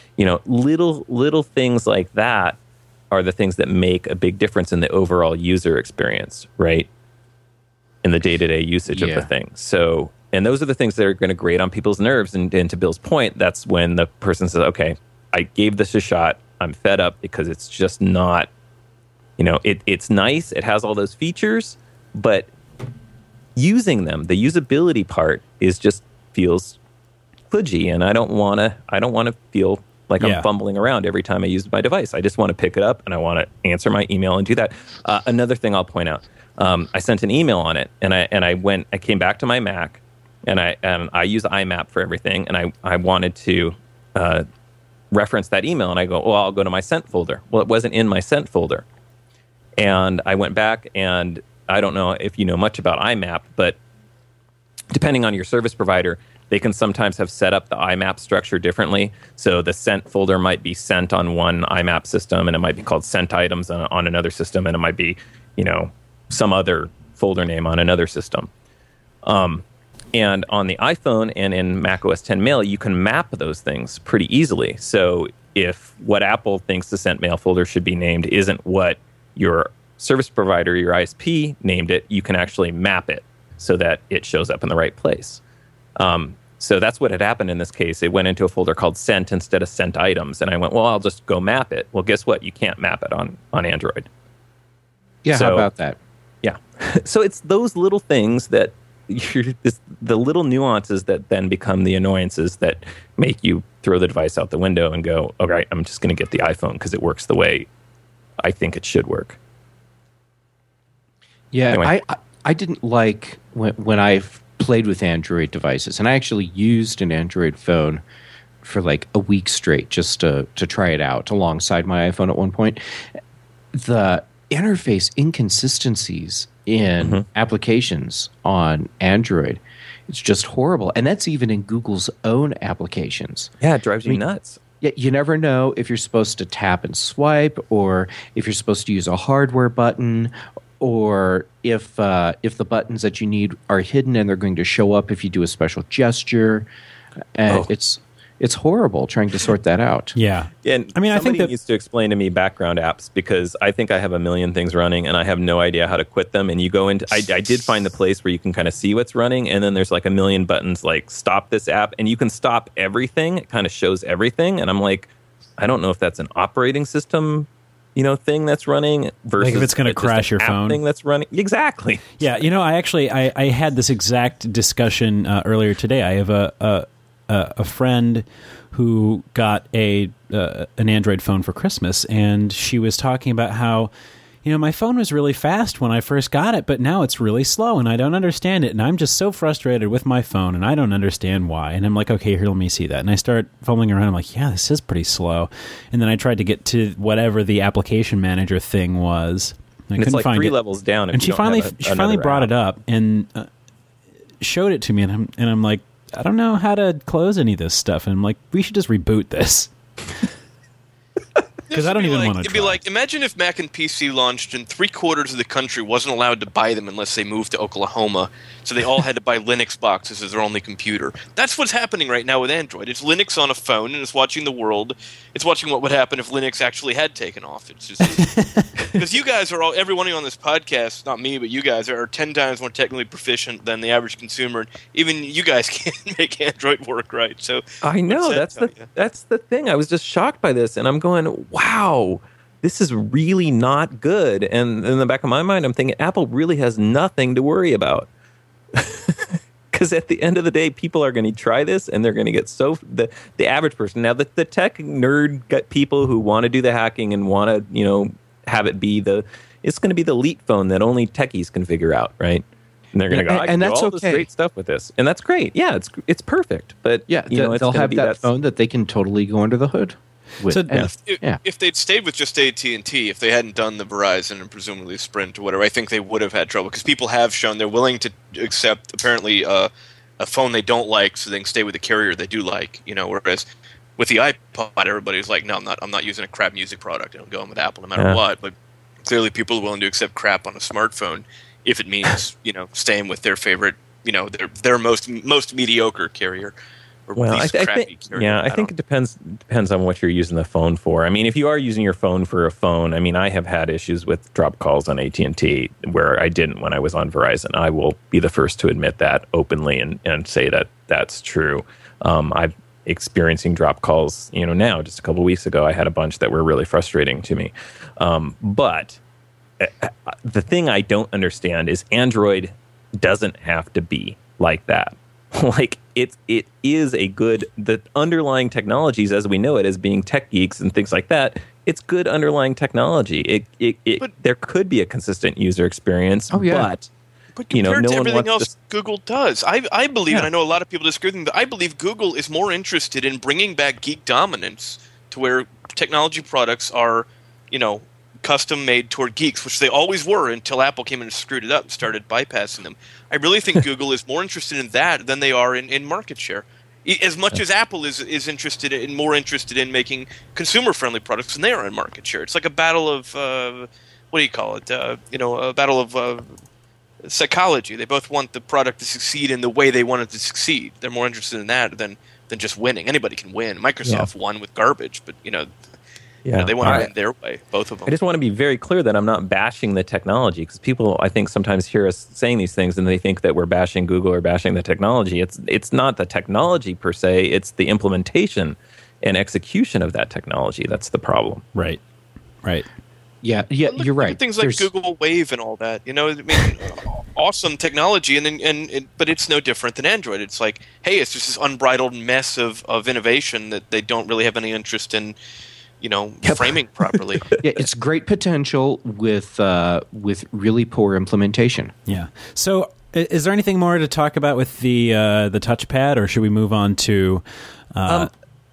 S2: little things like that are the things that make a big difference in the overall user experience, right? In the day-to-day usage of the thing. So, and those are the things that are going to grate on people's nerves. And to Bill's point, that's when the person says, okay, I gave this a shot. I'm fed up because it's just not, it's nice. It has all those features, but using them, the usability part feels kludgy, and I don't want to feel like I'm fumbling around every time I use my device. I just want to pick it up and I want to answer my email and do that. Another thing I'll point out, I sent an email on it, and I came back to my Mac, and I use IMAP for everything, and I wanted to reference that email, and I go, well, I'll go to my sent folder. Well, it wasn't in my sent folder. And I went back, and I don't know if you know much about IMAP, but depending on your service provider, they can sometimes have set up the IMAP structure differently. So the sent folder might be sent on one IMAP system, and it might be called sent items on another system, and it might be, some other folder name on another system. And on the iPhone and in macOS 10 Mail, you can map those things pretty easily. So if what Apple thinks the sent mail folder should be named isn't what your service provider, your ISP, named it, you can actually map it so that it shows up in the right place. So that's what had happened in this case. It went into a folder called sent instead of sent items. And I went, well, I'll just go map it. Well, guess what? You can't map it on Android.
S4: Yeah, so, how about that?
S2: Yeah. So it's those little things that the little nuances that then become the annoyances that make you throw the device out the window and go, all right, I'm just going to get the iPhone because it works the way I think it should work.
S4: Yeah,
S2: anyway.
S4: I didn't like when I've played with Android devices, and I actually used an Android phone for like a week straight just to try it out alongside my iPhone at one point. The interface inconsistencies in applications on Android, it's just horrible. And that's even in Google's own applications.
S2: Yeah, it drives you nuts.
S4: Yeah, you never know if you're supposed to tap and swipe, or if you're supposed to use a hardware button, or if the buttons that you need are hidden and they're going to show up if you do a special gesture. And it's horrible trying to sort that out.
S1: Yeah.
S2: And
S1: I think that
S2: needs to explain to me background apps, because I think I have a million things running and I have no idea how to quit them. And you go into, I did find the place where you can kind of see what's running, and then there's like a million buttons like stop this app, and you can stop everything. It kind of shows everything. And I'm like, I don't know if that's an operating system, thing that's running versus
S1: like if it's going to crash your phone
S2: thing that's running. Exactly.
S1: Yeah. I had this exact discussion earlier today. I have a friend who got an Android phone for Christmas, and she was talking about how, my phone was really fast when I first got it, but now it's really slow, and I don't understand it, and I'm just so frustrated with my phone, and I don't understand why. And I'm like, okay, here, let me see that. And I start fumbling around. I'm like, yeah, this is pretty slow. And then I tried to get to whatever the application manager thing was.
S2: And it's like three levels down.
S1: And she finally brought it up and showed it to me, and I'm like, I don't know how to close any of this stuff. And I'm like, we should just reboot this. Because I don't even want to.
S3: It'd be like, imagine if Mac and PC launched and 3/4 of the country wasn't allowed to buy them unless they moved to Oklahoma, so they all had to buy Linux boxes as their only computer. That's what's happening right now with Android. It's Linux on a phone, and it's watching the world. It's watching what would happen if Linux actually had taken off. It's just because you guys are every one of you on this podcast, not me, but you guys are 10 times more technically proficient than the average consumer. Even you guys can't make Android work right. So
S2: I know that's the thing. I was just shocked by this, and I'm going, wow, this is really not good. And in the back of my mind, I'm thinking Apple really has nothing to worry about. Because at the end of the day, people are going to try this, and they're going to get the average person. Now, the tech nerd got people who want to do the hacking and want to, have it be it's going to be the elite phone that only techies can figure out, right? And they're going to go, I can do all this great stuff with this. And that's great. Yeah, it's perfect. But,
S4: yeah, they'll have that phone that they can totally go under the hood.
S3: If they'd stayed with just AT&T, if they hadn't done the Verizon and presumably Sprint or whatever, I think they would have had trouble, because people have shown they're willing to accept apparently a phone they don't like so they can stay with the carrier they do like. Whereas with the iPod, everybody's like, no, I'm not using a crap music product. I'm going with Apple no matter what. But clearly, people are willing to accept crap on a smartphone if it means staying with their favorite, their most mediocre carrier.
S2: Well, I think it depends on what you're using the phone for. I mean, if you are using your phone for a phone, I mean, I have had issues with drop calls on AT&T where I didn't when I was on Verizon. I will be the first to admit that openly and say that that's true. I'm experiencing drop calls, now. Just a couple of weeks ago, I had a bunch that were really frustrating to me. But the thing I don't understand is Android doesn't have to be like that. Like it is the underlying technologies as we know it as being tech geeks and things like that. It's good underlying technology. But there could be a consistent user experience.
S3: Oh yeah. But compared to everything else Google does, I believe, and I know a lot of people disagree with me, but I believe Google is more interested in bringing back geek dominance to where technology products are, custom made toward geeks, which they always were until Apple came in and screwed it up and started bypassing them. I really think Google is more interested in that than they are in market share. As much as Apple is more interested in making consumer friendly products than they are in market share. It's like a battle of what do you call it? A battle of psychology. They both want the product to succeed in the way they want it to succeed. They're more interested in that than just winning. Anybody can win. Microsoft won with garbage, but they want to win their way, both of them.
S2: I just want to be very clear that I'm not bashing the technology, because people, I think, sometimes hear us saying these things and they think that we're bashing Google or bashing the technology. It's not the technology per se, it's the implementation and execution of that technology that's the problem.
S1: Right.
S4: Yeah, you're right.
S3: Things like Google Wave and all that, awesome technology, but it's no different than Android. It's like, hey, it's just this unbridled mess of innovation that they don't really have any interest in, framing properly.
S4: Yeah, it's great potential with really poor implementation.
S1: Yeah. So, is there anything more to talk about with the touchpad, or should we move on to our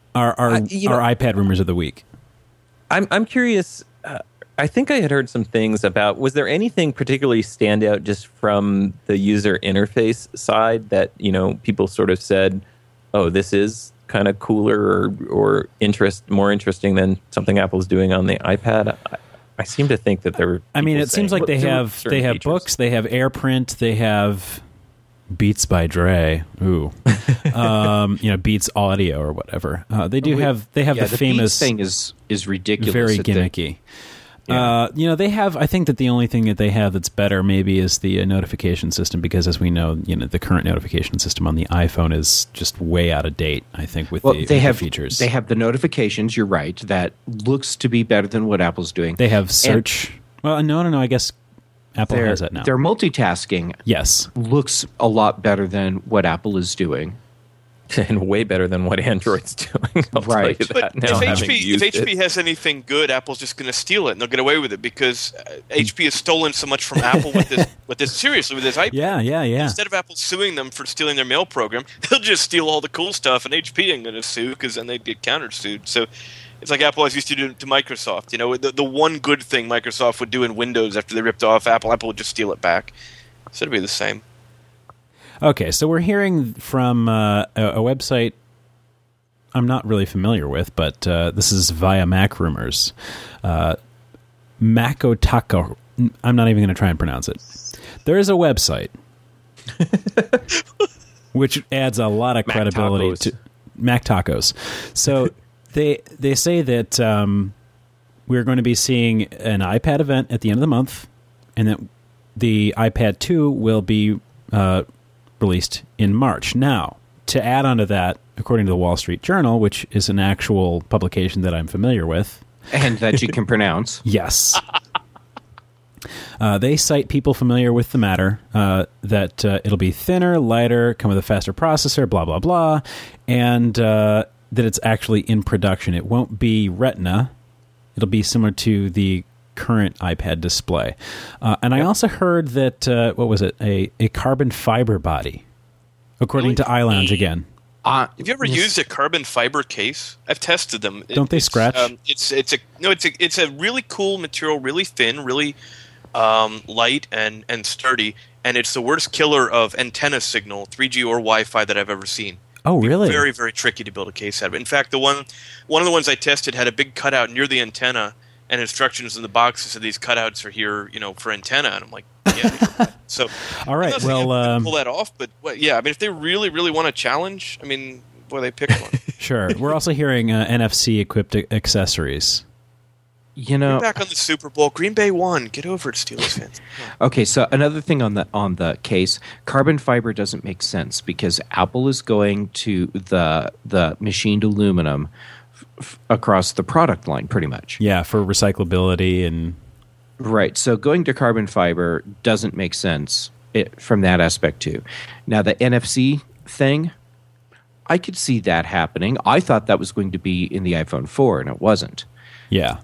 S1: iPad rumors of the week?
S2: I'm curious. I think I had heard some things about. Was there anything particularly stand out just from the user interface side that people sort of said, "Oh, this is kind of cooler or more interesting than something Apple's doing on the iPad"? I seem to think that there.
S1: I mean, it seems like they have
S2: features.
S1: books, they have AirPrint, they have Beats by Dre. Ooh, Beats Audio or whatever. They have the famous
S4: Beats thing is ridiculous.
S1: Very gimmicky. They have. I think that the only thing that they have that's better maybe is the notification system, because as we know, the current notification system on the iPhone is just way out of date. I think with the features,
S4: they have the notifications. You're right. That looks to be better than what Apple's doing.
S1: They have search. No. I guess Apple has that now.
S4: Their multitasking,
S1: yes,
S4: looks a lot better than what Apple is doing.
S2: And way better than what Android's doing. I'll tell you that now,
S3: if HP has anything good, Apple's just going to steal it, and they'll get away with it, because HP has stolen so much from Apple with this with this iPad.
S1: Yeah.
S3: Instead of Apple suing them for stealing their mail program, they'll just steal all the cool stuff, and HP ain't going to sue, because then they'd get countersued. So it's like Apple always used to do to Microsoft. The one good thing Microsoft would do in Windows after they ripped off Apple would just steal it back. So it'd be the same.
S1: Okay, so we're hearing from a website I'm not really familiar with, but this is via Mac Rumors. Makotako. I'm not even going to try and pronounce it. There is a website which adds a lot of credibility to Mac Tacos. So they say that we're going to be seeing an iPad event at the end of the month, and that the iPad 2 will be released in March. Now, to add on to that, according to the Wall Street Journal, which is an actual publication that I'm familiar with.
S4: And that you can pronounce.
S1: Yes. They cite people familiar with the matter, that it'll be thinner, lighter, come with a faster processor, blah, blah, blah, and that it's actually in production. It won't be Retina. It'll be similar to the current iPad display. And I also heard that, what was it, a carbon fiber body, according to iLounge again.
S3: Have you ever used a carbon fiber case? I've tested them.
S1: Don't they scratch?
S3: It's a really cool material, really thin, really light and sturdy, and it's the worst killer of antenna signal, 3G or Wi-Fi, that I've ever seen.
S1: Oh, really?
S3: Very, very tricky to build a case out of it. In fact, one of the ones I tested had a big cutout near the antenna, and instructions in the box that said these cutouts are here, for antenna. And I'm like, yeah. So,
S1: all right. Well,
S3: pull that off. But yeah, I mean, if they really, really want a challenge, I mean, boy, they pick one.
S1: Sure. We're also hearing NFC equipped accessories.
S3: We're back on the Super Bowl. Green Bay won. Get over it, Steelers fans.
S4: Okay, so another thing on the case, carbon fiber doesn't make sense because Apple is going to the machined aluminum across the product line, pretty much.
S1: Yeah, for recyclability and
S4: right. So going to carbon fiber doesn't make sense from that aspect too. Now the NFC thing, I could see that happening. I thought that was going to be in the iPhone 4, and it wasn't.
S1: Yeah.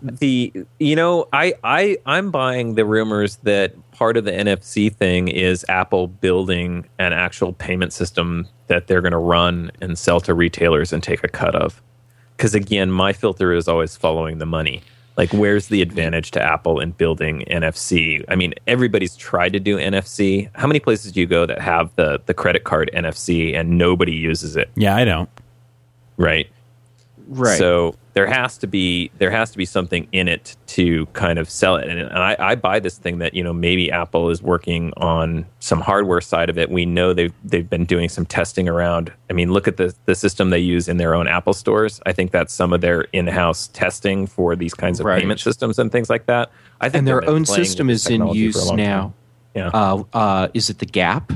S2: I'm buying the rumors that part of the NFC thing is Apple building an actual payment system that they're going to run and sell to retailers and take a cut of. Because again, my filter is always following the money. Like, where's the advantage to Apple in building NFC? I mean, everybody's tried to do NFC. How many places do you go that have the credit card NFC and nobody uses it?
S1: Yeah, I don't.
S2: Right. So there has to be something in it to kind of sell it. And I buy this thing that, maybe Apple is working on some hardware side of it. We know they've been doing some testing around. I mean, look at the system they use in their own Apple stores. I think that's some of their in-house testing for these kinds of payment systems and things like that. I think
S4: and their own system is in use now.
S2: Yeah.
S4: Is it the Gap?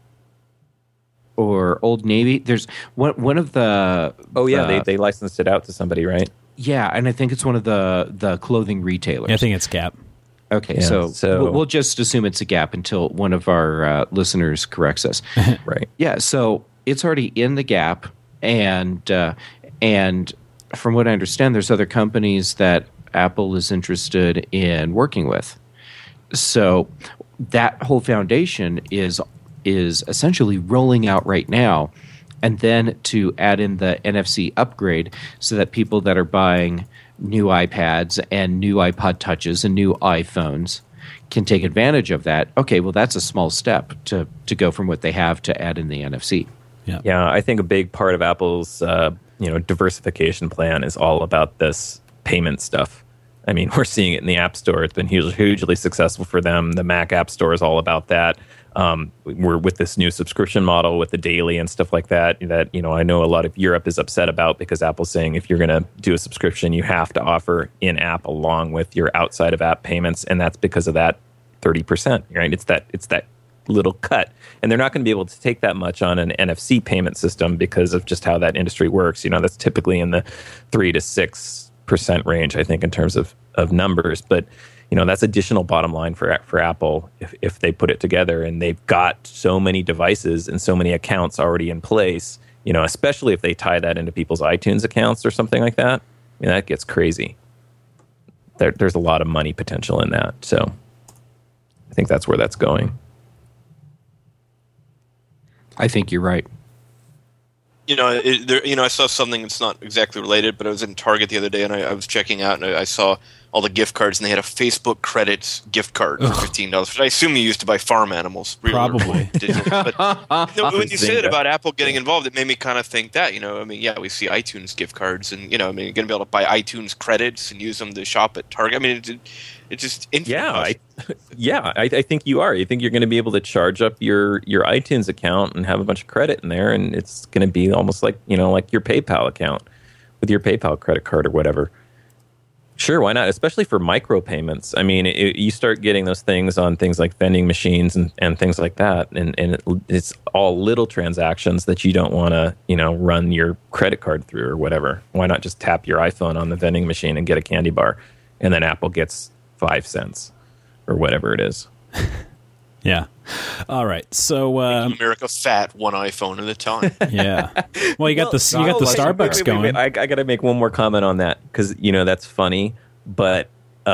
S4: Or Old Navy. There's one of the.
S2: Oh yeah, they licensed it out to somebody, right?
S4: Yeah, and I think it's one of the clothing retailers.
S1: I think it's Gap.
S4: Okay, yeah, so we'll just assume it's a Gap until one of our listeners corrects us.
S2: Right.
S4: Yeah, so it's already in the Gap, and from what I understand, there's other companies that Apple is interested in working with. So that whole foundation is essentially rolling out right now, and then to add in the NFC upgrade so that people that are buying new iPads and new iPod Touches and new iPhones can take advantage of that. Okay, well, that's a small step to go from what they have to add in the NFC.
S2: Yeah, I think a big part of Apple's diversification plan is all about this payment stuff. I mean, we're seeing it in the App Store. It's been hugely successful for them. The Mac App Store is all about that. We're with this new subscription model with the daily and stuff like that I know a lot of Europe is upset about because Apple's saying if you're going to do a subscription, you have to offer in-app along with your outside of app payments, and that's because of that 30%, right? It's that little cut, and they're not going to be able to take that much on an NFC payment system because of just how that industry works. That's typically in the 3 to 6% range, I think, in terms of numbers, but that's additional bottom line for Apple if they put it together, and they've got so many devices and so many accounts already in place, especially if they tie that into people's iTunes accounts or something like that. I mean, that gets crazy. There's a lot of money potential in that. So I think that's where that's going.
S4: I think you're right.
S3: I saw something that's not exactly related, but I was in Target the other day and I was checking out and I saw all the gift cards, and they had a Facebook credits gift card for $15, which I assume you used to buy farm animals.
S1: Probably.
S3: But when you said about Apple getting involved, it made me kind of think that, we see iTunes gift cards, and, you're going to be able to buy iTunes credits and use them to shop at Target. I mean, it's just infinite.
S2: I think you are. You think you're going to be able to charge up your iTunes account and have a bunch of credit in there, and it's going to be almost like, like your PayPal account with your PayPal credit card or whatever. Sure, why not? Especially for micropayments. I mean, you start getting those things on things like vending machines and things like that, and it's all little transactions that you don't want to, run your credit card through or whatever. Why not just tap your iPhone on the vending machine and get a candy bar, and then Apple gets 5 cents or whatever it is.
S1: Yeah. All right. So
S3: America fat, one iPhone at a time.
S1: Yeah. Well, you got the Starbucks going.
S2: Wait. I got to make one more comment on that because that's funny. But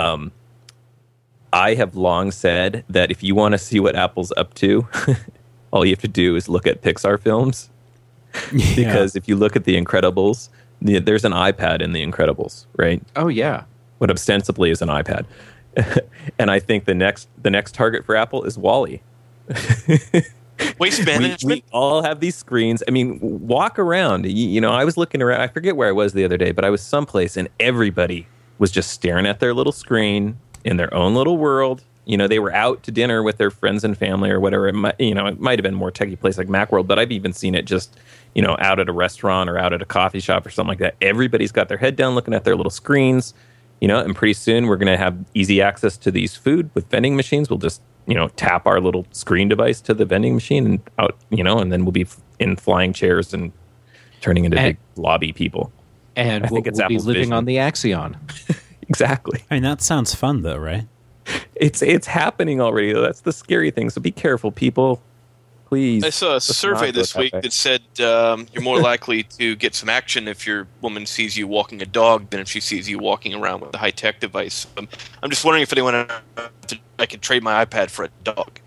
S2: I have long said that if you want to see what Apple's up to, all you have to do is look at Pixar films.
S1: Yeah.
S2: Because if you look at The Incredibles, there's an iPad in The Incredibles, right?
S4: Oh yeah.
S2: What ostensibly is an iPad. And I think the next target for Apple is WALL-E.
S3: Waste management.
S2: We all have these screens. I mean, walk around. You know, I was looking around. I forget where I was the other day, but I was someplace, and everybody was just staring at their little screen in their own little world. You know, they were out to dinner with their friends and family or whatever. It might have been a more techie place like Macworld, but I've even seen it just, you know, out at a restaurant or out at a coffee shop or something like that. Everybody's got their head down looking at their little screens, you know, and pretty soon we're going to have easy access to these food with vending machines. We'll just, you know, tap our little screen device to the vending machine and out, you know, and then we'll be in flying chairs and turning into big lobby people.
S4: And
S2: I think it's
S4: we'll be
S2: Apple's
S4: living
S2: vision.
S4: on the Axion.
S2: Exactly.
S1: I mean, that sounds fun, though, right?
S2: It's happening already, though. That's the scary thing. So be careful, people. Please.
S3: I saw a survey this week that said you're more likely to get some action if your woman sees you walking a dog than if she sees you walking around with a high-tech device. I'm just wondering if anyone I could trade my iPad for a dog.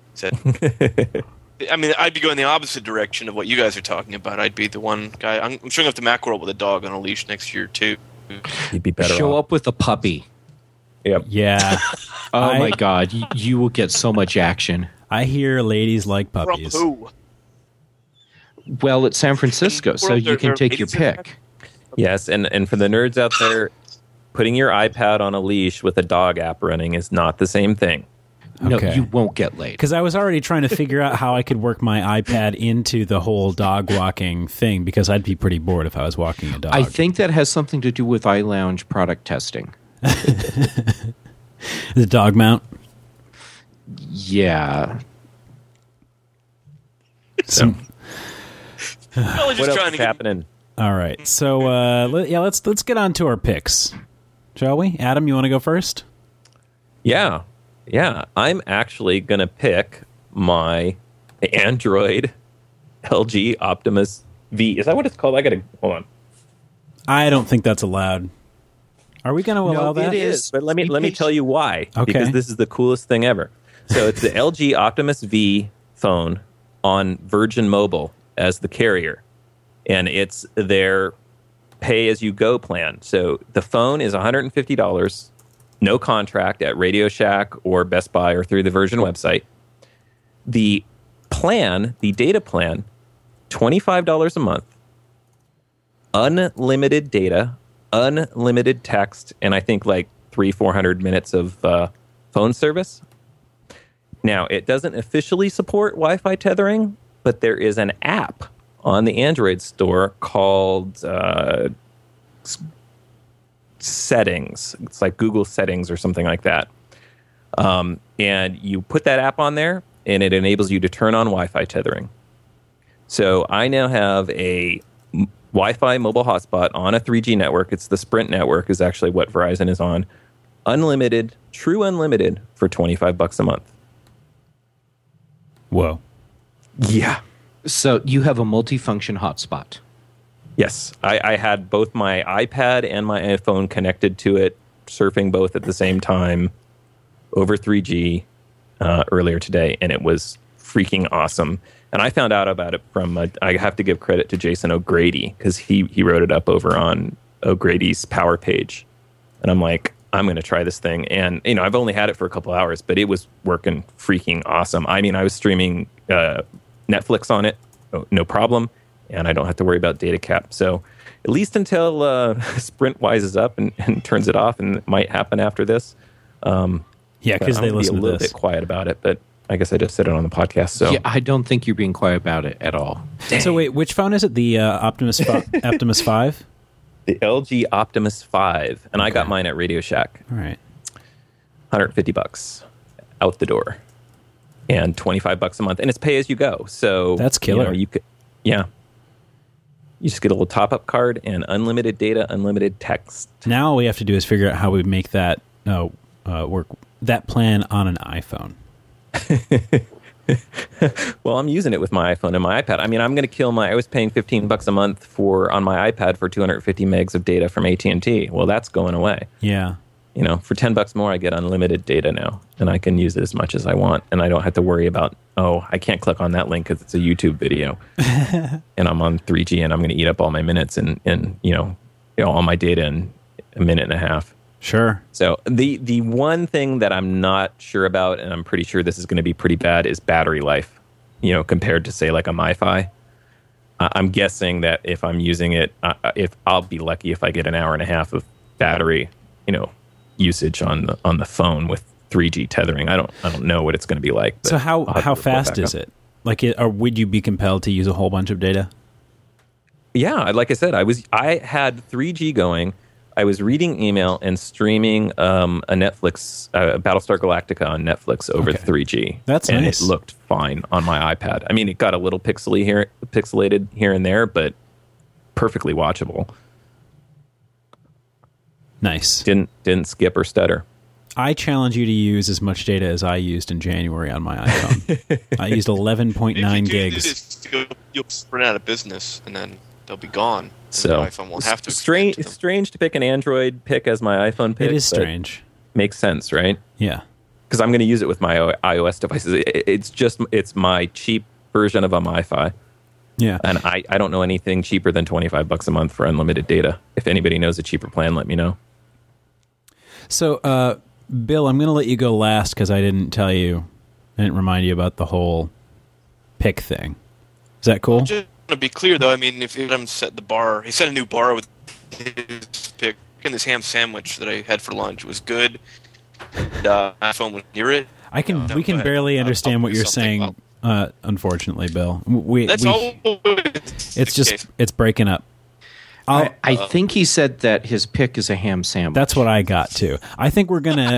S3: I mean, I'd be going the opposite direction of what you guys are talking about. I'd be the one guy. I'm showing up to Macworld with a dog on a leash next year, too.
S2: You'd be better
S4: Show
S2: off.
S4: up with a puppy.
S2: Yep.
S1: Yeah.
S4: Oh my God, you will get so much action.
S1: I hear ladies like
S3: From
S1: puppies.
S3: who?
S4: Well, it's San Francisco, so you can take your
S3: ladies in
S4: pick.
S2: Yes, and for the nerds out there, putting your iPad on a leash with a dog app running is not the same thing.
S4: No,
S1: Okay.
S4: you won't get laid.
S1: Because I was already trying to figure out how I could work my iPad into the whole dog walking thing, because I'd be pretty bored if I was walking a dog.
S4: I think that has something to do with iLounge product testing.
S1: The dog mount.
S4: Yeah.
S1: Some,
S3: Probably just
S2: What else
S3: trying
S2: is
S3: to get
S2: happening?
S1: all right. So let's get on to our picks, shall we? Adam, you want to go first?
S2: Yeah. I'm actually going to pick my Android LG Optimus V. Is that what it's called? I got to hold on.
S1: I don't think that's allowed. Are we going to allow that?
S4: it is.
S2: But let me tell you why.
S1: Okay.
S2: Because this is the coolest thing ever. So it's the LG Optimus V phone on Virgin Mobile as the carrier, and it's their pay-as-you-go plan. So the phone is $150, no contract at Radio Shack or Best Buy or through the Virgin website. The plan, the data plan, $25 a month, unlimited data, unlimited text, and I think like 300-400 minutes of phone service. Now, it doesn't officially support Wi-Fi tethering, but there is an app on the Android store called Settings. It's like Google Settings or something like that. And you put that app on there, and it enables you to turn on Wi-Fi tethering. So I now have a Wi-Fi mobile hotspot on a 3G network. It's the Sprint network is actually what Verizon is on. Unlimited, true unlimited for $25 a month.
S1: Whoa.
S2: Yeah.
S4: So you have a multifunction hotspot.
S2: Yes. I had both my iPad and my iPhone connected to it, surfing both at the same time over 3G earlier today, and it was freaking awesome. And I found out about it from, I have to give credit to Jason O'Grady, because he wrote it up over on O'Grady's Power page. And I'm like, I'm going to try this thing. And, you know, I've only had it for a couple hours, but it was working freaking awesome. I mean, I was streaming Netflix on it, no problem. And I don't have to worry about data cap. So at least until Sprint wises up and turns it off, and it might happen after this.
S1: Yeah, because they listen
S2: be a
S1: to
S2: little
S1: this.
S2: bit quiet about it, but I guess I just said it on the podcast. So
S4: Yeah, I don't think you're being quiet about it at all.
S1: So wait, which phone is it? The Optimus 5?
S2: the LG Optimus 5, and I got mine at Radio Shack.
S1: All right.
S2: $150 out the door, and $25 a month, and it's pay as you go. So
S1: That's killer.
S2: You could, yeah. You just get a little top-up card and unlimited data, unlimited text.
S1: Now all we have to do is figure out how we make that work. That plan on an iPhone.
S2: Well, I'm using it with my iPhone and my iPad. I mean, I'm going to kill I was paying $15 a month on my iPad for 250 megs of data from AT&T. Well, that's going away.
S1: Yeah.
S2: You know, for $10 more, I get unlimited data now, and I can use it as much as I want, and I don't have to worry about, I can't click on that link because it's a YouTube video, and I'm on 3G, and I'm going to eat up all my minutes and all my data in a minute and a half.
S1: Sure.
S2: So the one thing that I'm not sure about, and I'm pretty sure this is going to be pretty bad, is battery life. compared to say like a MiFi. I'm guessing that if I'm using it, if I'll be lucky if I get an hour and a half of battery, usage on the phone with 3G tethering. I don't know what it's going to be like.
S1: So how fast is it? Like, or would you be compelled to use a whole bunch of data?
S2: Yeah, like I said, I had 3G going. I was reading email and streaming a Netflix, Battlestar Galactica on Netflix over 3G.
S1: That's
S2: and
S1: nice.
S2: It looked fine on my iPad. I mean, it got a little pixelated here and there, but perfectly watchable.
S1: Nice.
S2: Didn't skip or stutter.
S1: I challenge you to use as much data as I used in January on my iPhone. I used 11.9 gigs.
S3: You'll run out of business, and then they'll be gone.
S2: So
S3: the iPhone won't have to.
S2: It's strange to pick an Android pick as my iPhone pick.
S1: It is strange.
S2: Makes sense, right?
S1: Yeah.
S2: Because I'm going to use it with my iOS devices. It's my cheap version of a MiFi.
S1: Yeah.
S2: And I don't know anything cheaper than $25 a month for unlimited data. If anybody knows a cheaper plan, let me know.
S1: So, Bill, I'm going to let you go last because I didn't remind you about the whole pick thing. Is that cool?
S3: Just to be clear, though, I mean, if you haven't set the bar, he set a new bar with his pick. And this ham sandwich that I had for lunch was good. And iPhone would hear it.
S1: We can barely understand what you're saying. Unfortunately, Bill, it's breaking up.
S4: I think he said that his pick is a ham sandwich.
S1: That's what I got too. I think we're gonna.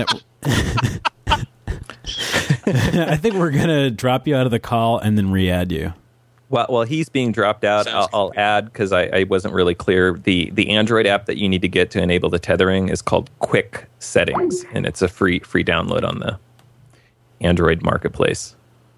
S1: I think we're gonna drop you out of the call and then re-add you.
S2: While he's being dropped out, I'll add, because I wasn't really clear, the Android app that you need to get to enable the tethering is called Quick Settings, and it's a free download on the Android marketplace.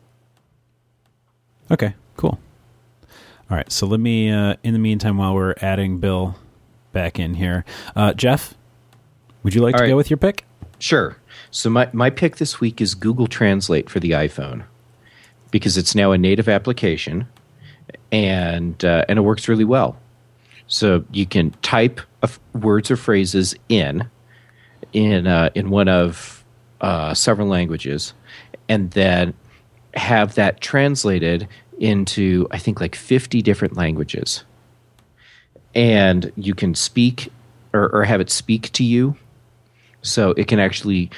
S1: Okay, cool. All right, so let me, in the meantime, while we're adding Bill back in here, Jeff, would you like to go with your pick?
S4: Sure. So my pick this week is Google Translate for the iPhone, because it's now a native application, and it works really well. So you can type words or phrases in one of several languages, and then have that translated into, I think, like 50 different languages. And you can speak or have it speak to you. So it can actually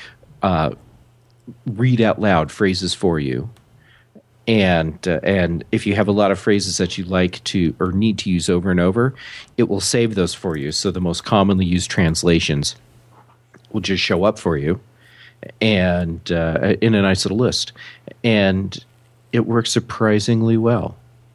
S4: read out loud phrases for you. And if you have a lot of phrases that you like to or need to use over and over, it will save those for you. So the most commonly used translations will just show up for you, and in a nice little list. And it works surprisingly well.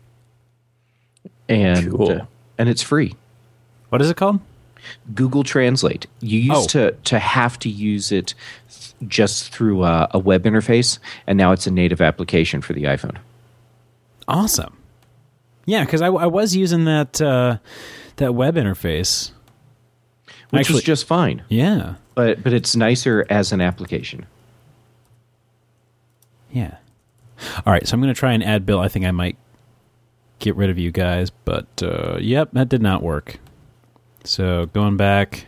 S4: And
S2: cool.
S4: And it's free.
S1: What is it called?
S4: Google Translate. You used to have to use it just through a web interface, and now it's a native application for the iPhone.
S1: Awesome. Yeah, because I was using that web interface,
S4: which was just fine.
S1: Yeah,
S4: but it's nicer as an application.
S1: Yeah. All right, so I'm going to try and add Bill. I think I might get rid of you guys, but yep, that did not work. So going back.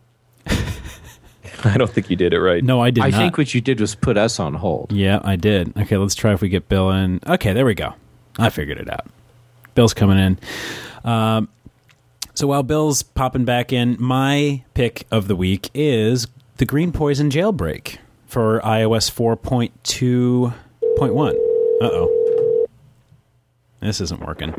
S2: I don't think you did it right.
S1: No, I did not.
S4: I think what you did was put us on hold.
S1: Yeah, I did. Okay, let's try if we get Bill in. Okay, there we go. I figured it out. Bill's coming in. So while Bill's popping back in, my pick of the week is the Green Poison Jailbreak for iOS 4.2.1. Uh-oh. This isn't working.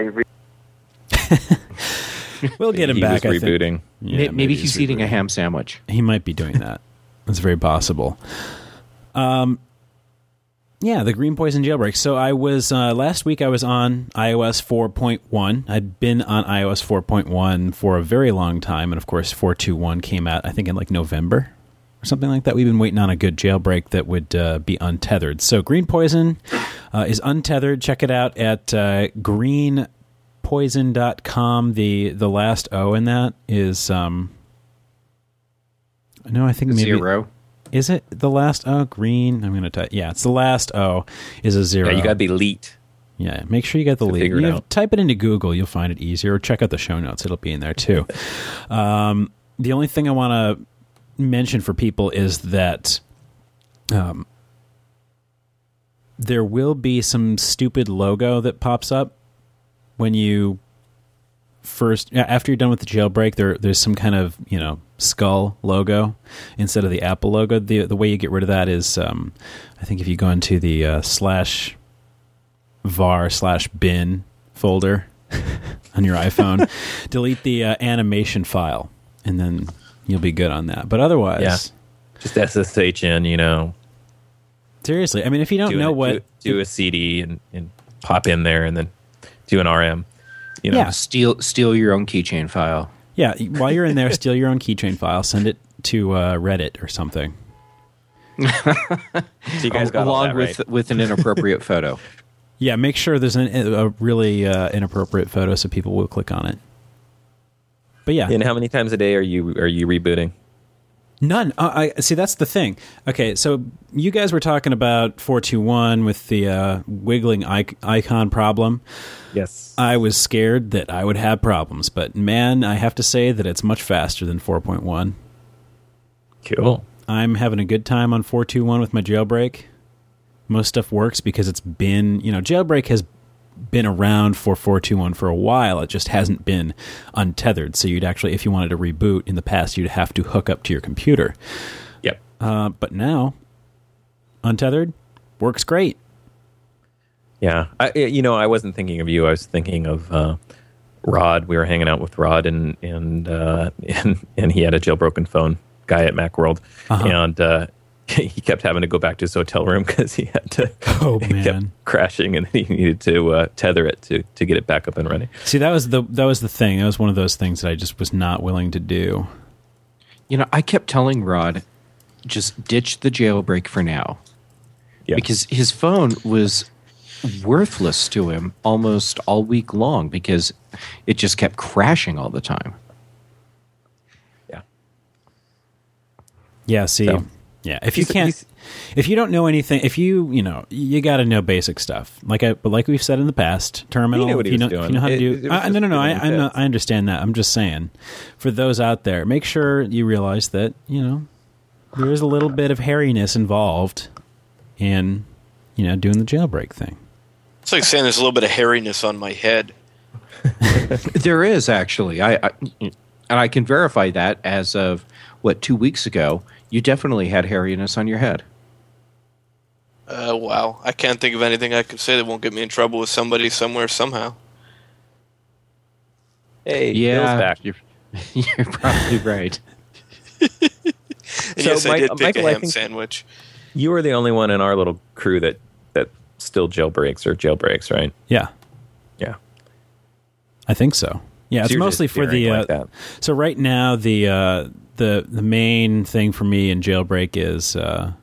S1: We'll get him back,
S2: I think. Rebooting.
S4: Yeah, maybe he's eating a ham sandwich.
S1: He might be doing that. That's very possible. Yeah, the Green Poison Jailbreak. So I was, last week I was on iOS 4.1. I'd been on iOS 4.1 for a very long time, and of course 4.2.1 came out, I think, in like November or something like that. We've been waiting on a good jailbreak that would be untethered. So Green Poison is untethered. Check it out at greenpoison.com. The last O in that is no, I think maybe
S4: 0.
S1: Is it the last O? Green. I'm going to type. Yeah, it's the last O is a 0.
S2: Yeah, you got to be elite.
S1: Yeah, make sure you get the lead. Type it into Google, you'll find it easier. Or check out the show notes; it'll be in there too. The only thing I want to mention for people is that there will be some stupid logo that pops up when you after you're done with the jailbreak. There's some kind of skull logo instead of the Apple logo. The way you get rid of that is I think if you go into the /var/bin folder on your iPhone, delete the animation file, and then you'll be good on that. But otherwise,
S2: just SSH in,
S1: seriously, I mean, if you don't know
S2: do a CD and pop in there and then do an RM.
S4: Steal your own keychain file.
S1: Yeah, while you're in there, steal your own keychain file, send it to Reddit or something.
S2: So you guys got all that right.
S4: with an inappropriate photo.
S1: Yeah, make sure there's a really inappropriate photo so people will click on it. But yeah.
S2: And how many times a day are you rebooting?
S1: None. I see. That's the thing. Okay, so you guys were talking about 421 with the wiggling icon problem.
S2: Yes.
S1: I was scared that I would have problems, but man, I have to say that it's much faster than 4.1.
S2: Cool.
S1: I'm having a good time on 421 with my jailbreak. Most stuff works because it's been, jailbreak has been around for 421 for a while. It just hasn't been untethered. So you'd actually, if you wanted to reboot in the past, you'd have to hook up to your computer.
S2: Yep.
S1: But now, untethered works great.
S2: Yeah. I wasn't thinking of you. I was thinking of Rod. We were hanging out with Rod and he had a jailbroken phone, guy at Macworld. Uh-huh. And he kept having to go back to his hotel room because he had to.
S1: Oh man!
S2: It kept crashing, and he needed to tether it to get it back up and running.
S1: See, that was the thing. That was one of those things that I just was not willing to do.
S4: I kept telling Rod, just ditch the jailbreak for now, because his phone was worthless to him almost all week long because it just kept crashing all the time.
S2: Yeah.
S1: Yeah. See. So. Yeah, if you don't know anything, if you got to know basic stuff. Like we've said in the past, terminal.
S2: He knew what he was doing.
S1: If you know how to do. No. I understand that. I'm just saying, for those out there, make sure you realize that there is a little bit of hairiness involved in doing the jailbreak thing.
S3: It's like saying there's a little bit of hairiness on my head.
S4: There is actually. I can verify that as of 2 weeks ago. You definitely had hairiness on your head.
S3: Wow. I can't think of anything I could say that won't get me in trouble with somebody somewhere somehow.
S2: Hey, Bill's back.
S4: You're probably right.
S3: Yes, I did pick a ham sandwich.
S2: You were the only one in our little crew that still jailbreaks, right?
S1: Yeah.
S2: Yeah.
S1: I think so. Yeah, it's mostly for the...
S2: like
S1: so right now, the main thing for me in jailbreak is the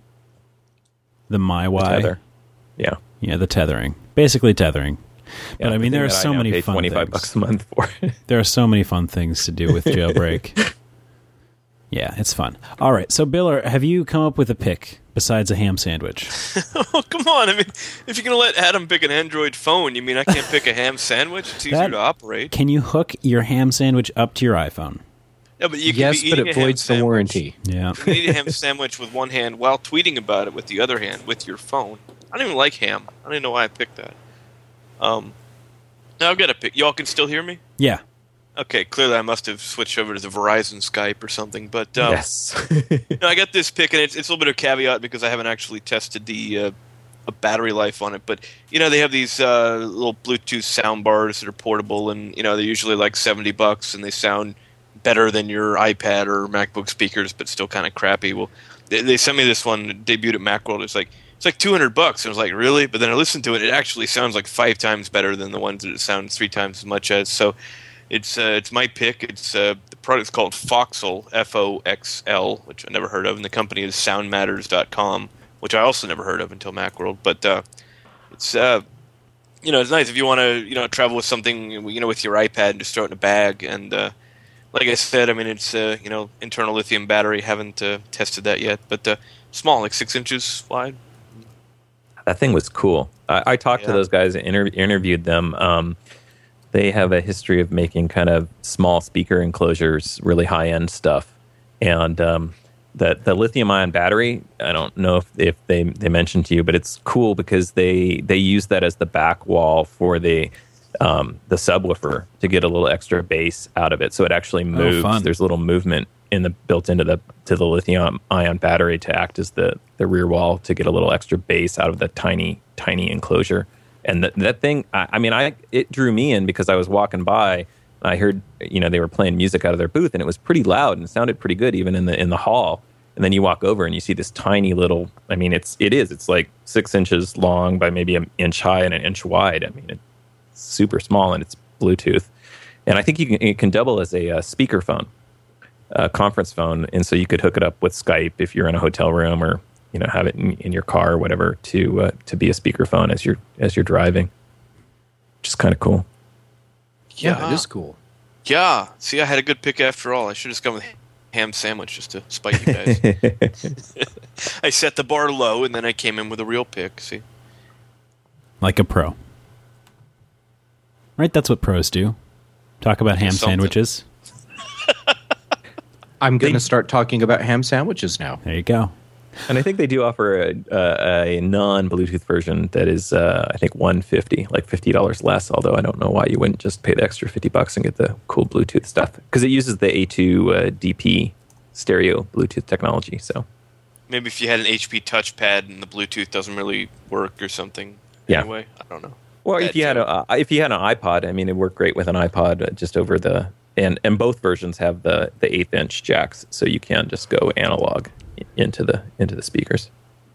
S1: MyWi.
S2: The tether. Yeah.
S1: Yeah, the tethering. Basically tethering.
S2: Yeah,
S1: but I mean, there are so many fun things.
S2: $25 a month for it.
S1: There are so many fun things to do with jailbreak. Yeah, it's fun. All right, so Bill, have you come up with a pick besides a ham sandwich?
S3: Oh, come on. I mean, if you're going to let Adam pick an Android phone, you mean I can't pick a ham sandwich? It's easier to operate.
S1: Can you hook your ham sandwich up to your iPhone?
S3: Yeah, but you can
S4: but it voids the warranty.
S1: Yeah.
S3: You eat a ham sandwich with one hand while tweeting about it with the other hand with your phone. I don't even like ham. I don't even know why I picked that. Now I've got to pick. Y'all can still hear me?
S1: Yeah.
S3: Okay, clearly I must have switched over to the Verizon Skype or something. But
S2: yes.
S3: I got this pick, and it's a little bit of a caveat because I haven't actually tested the battery life on it. But, they have these little Bluetooth sound bars that are portable, and, they're usually like $70, and they sound better than your iPad or MacBook speakers, but still kind of crappy. Well, they sent me this one, debuted at Macworld. It's like $200, and I was like, really? But then I listened to it. It actually sounds like 5 times better than the ones that it sounds 3 times as much as. So it's my pick. It's the product's called Foxel, Foxl, which I never heard of, and the company is SoundMatters.com, which I also never heard of until Macworld. But it's it's nice if you want to travel with something with your iPad and just throw it in a bag. And like I said, I mean it's internal lithium battery. Haven't tested that yet, but small, like 6 inches wide.
S2: That thing was cool. I talked to those guys, interviewed them. They have a history of making kind of small speaker enclosures, really high-end stuff. And the lithium-ion battery. I don't know if they mentioned to you, but it's cool because they use that as the back wall for the subwoofer to get a little extra bass out of it. So it actually moves.
S1: Fun.
S2: There's a little movement built into the lithium-ion battery to act as the rear wall to get a little extra bass out of the tiny enclosure. And that thing, it drew me in because I was walking by. I heard, they were playing music out of their booth, and it was pretty loud and sounded pretty good even in the hall. And then you walk over and you see this tiny little. It's like 6 inches long by maybe an inch high and an inch wide. It's super small, and it's Bluetooth. And I think it can double as a speaker phone, a conference phone, and so you could hook it up with Skype if you're in a hotel room, or have it in your car or whatever to be a speakerphone as you're driving. Which is kind of cool.
S4: Yeah, that is cool.
S3: Yeah. See, I had a good pick after all. I should have just gone with ham sandwich just to spite you guys. I set the bar low, and then I came in with a real pick. See,
S1: like a pro, right? That's what pros do. Talk about ham sandwiches.
S4: I'm going to start talking about ham sandwiches now.
S1: There you go.
S2: And I think they do offer a non-Bluetooth version that is, I think, $150, like $50 less. Although I don't know why you wouldn't just pay the extra $50 and get the cool Bluetooth stuff, because it uses the A2 DP stereo Bluetooth technology. So
S3: maybe if you had an HP touchpad and the Bluetooth doesn't really work or something.
S2: Yeah.
S3: Anyway, I don't know.
S2: Well, if you had an iPod, it worked great with an iPod just over the and both versions have the 1/8 inch jacks, so you can just go analog into the speakers.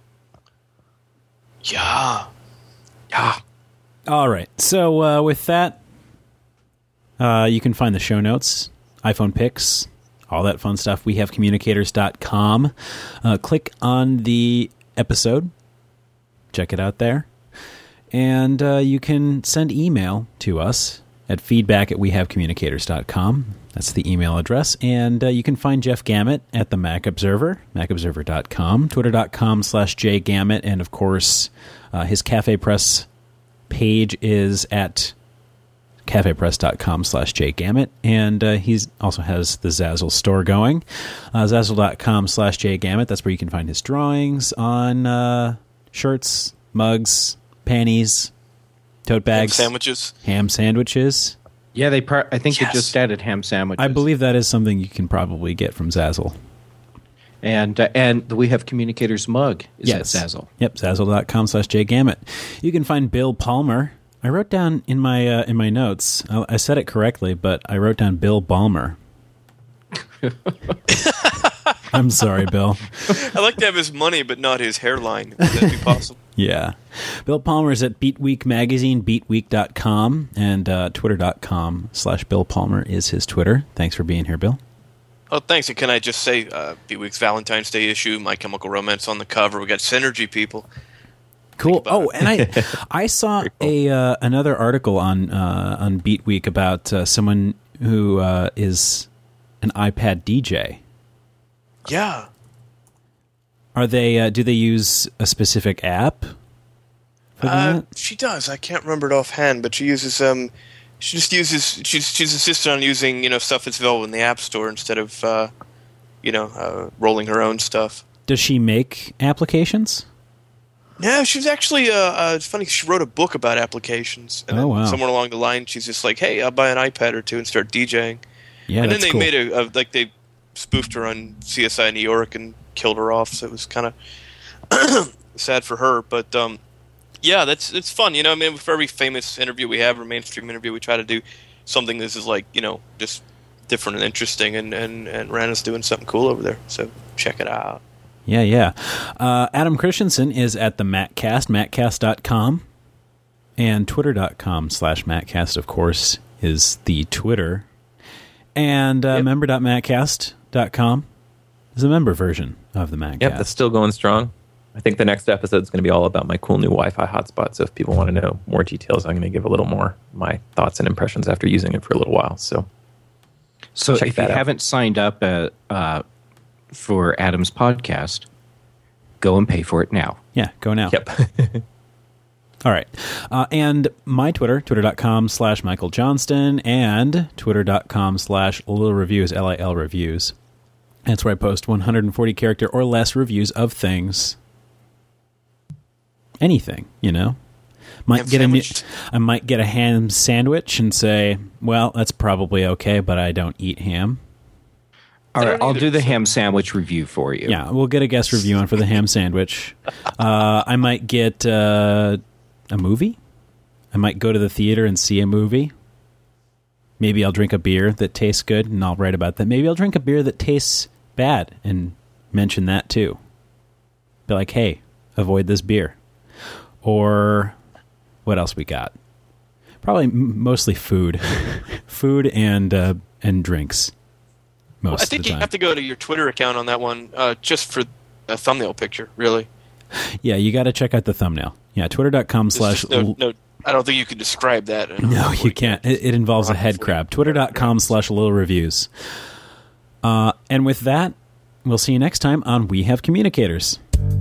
S3: Yeah.
S1: All right. So with that, you can find the show notes, iPhone pics, all that fun stuff. We have communicators.com. Click on the episode. Check it out there. And you can send email to us at feedback@wehavecommunicators.com. That's the email address. And you can find Jeff Gamet at the Mac Observer, macobserver.com, twitter.com/jgamet. And, of course, his Cafe Press page is at cafepress.com/jgamet. And he also has the Zazzle store going, zazzle.com/jgamet. That's where you can find his drawings on shirts, mugs, panties, tote bags, ham sandwiches.
S4: Yeah, I think they just added ham sandwiches.
S1: I believe that is something you can probably get from Zazzle.
S4: And the We Have Communicators mug is at Zazzle.
S1: Yep, zazzle.com/jgamet. You can find Bill Palmer. I wrote down in my notes, I said it correctly, but I wrote down Bill Ballmer. I'm sorry, Bill.
S3: I like to have his money, but not his hairline. Would that be possible?
S1: Yeah. Bill Palmer is at Beat Week Magazine, beatweek.com, and twitter.com/Bill Palmer is his Twitter. Thanks for being here, Bill.
S3: Oh, thanks. And can I just say, Beat Week's Valentine's Day issue, My Chemical Romance on the cover. We got Synergy, people.
S1: Cool. Oh, and I saw cool. Another article on Beat Week about someone who is an iPad DJ.
S3: Yeah.
S1: Are they? Do they use a specific app for that?
S3: She does. I can't remember it offhand, but she uses she's insisted on using stuff that's available in the App Store instead of rolling her own stuff.
S1: Does she make applications?
S3: No, she's actually it's funny. She wrote a book about applications, and then somewhere along the line, she's just like, "Hey, I'll buy an iPad or two and start DJing."
S1: Yeah,
S3: and then they
S1: cool.
S3: made they spoofed her on CSI New York and killed her off. So it was kind of sad for her, but it's fun. For every famous interview we have or mainstream interview, we try to do something that is like just different and interesting. And Rana's doing something cool over there. So check it out.
S1: Yeah. Adam Christensen is at the MacCast, maccast.com, and twitter.com/MacCast, of course, is the Twitter. And member.maccast.com is a member version of the MacCast.
S2: Yep, that's still going strong. I think the next episode is going to be all about my cool new Wi-Fi hotspot. So if people want to know more details, I'm going to give a little more my thoughts and impressions after using it for a little while. So
S4: if you haven't signed up for Adam's podcast, go and pay for it now.
S1: Yeah, go now.
S2: Yep.
S1: All right. And my Twitter, twitter.com/Michael Johnston, and twitter.com/Lil Reviews, LIL Reviews. That's where I post 140 character or less reviews of things. Anything, you know. I might get a ham sandwich and say, well, that's probably okay, but I don't eat ham.
S4: All right, I'll do the ham sandwich review for you.
S1: Yeah, we'll get a guest review on for the ham sandwich. I might get a movie. I might go to the theater and see a movie. Maybe I'll drink a beer that tastes good, and I'll write about that. Maybe I'll drink a beer that tastes bad and mention that too. Be like, hey, avoid this beer. Or what else we got? Probably mostly food. Food and drinks. Most
S3: I think
S1: of the
S3: you
S1: time.
S3: have to go to your Twitter account on that one just for a thumbnail picture, really.
S1: Yeah, you got to check out the thumbnail. Yeah, twitter.com/
S3: No, I don't think you can describe that.
S1: No, you can't. It involves a head crab. Twitter.com/LilReviews. And with that, we'll see you next time on We Have Communicators.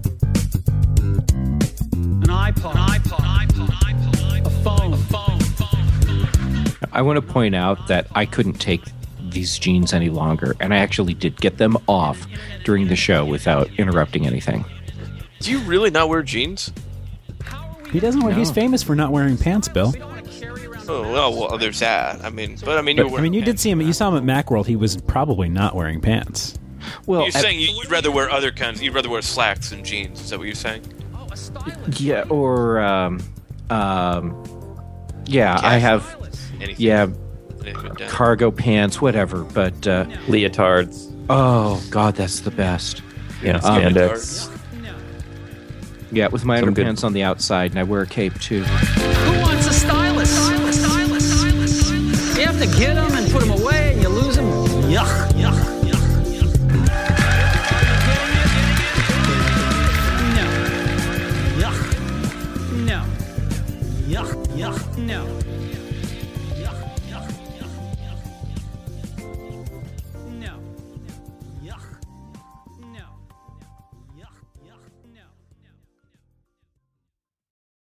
S5: An iPod, a phone.
S4: I want to point out that I couldn't take these jeans any longer, and I actually did get them off during the show without interrupting anything.
S3: Do you really not wear jeans?
S1: He doesn't wear.
S4: No.
S1: He's famous for not wearing pants, Bill.
S3: Oh well, there's that. I mean,
S1: You did see him. You saw him at Macworld. He was probably not wearing pants.
S4: Well,
S3: You're saying you'd rather wear other kinds. You'd rather wear slacks than jeans. Is that what you're saying?
S4: yeah, or yeah, I have
S3: Anything.
S4: cargo pants, whatever. But
S2: Leotards.
S4: oh god, that's the best.
S2: Yeah, spandex.
S4: Yeah, with my
S2: Some good-
S4: underpants on the outside, and I wear a cape too.
S5: Who wants a stylist? You have to get them and put them away, and you lose them. Yuck.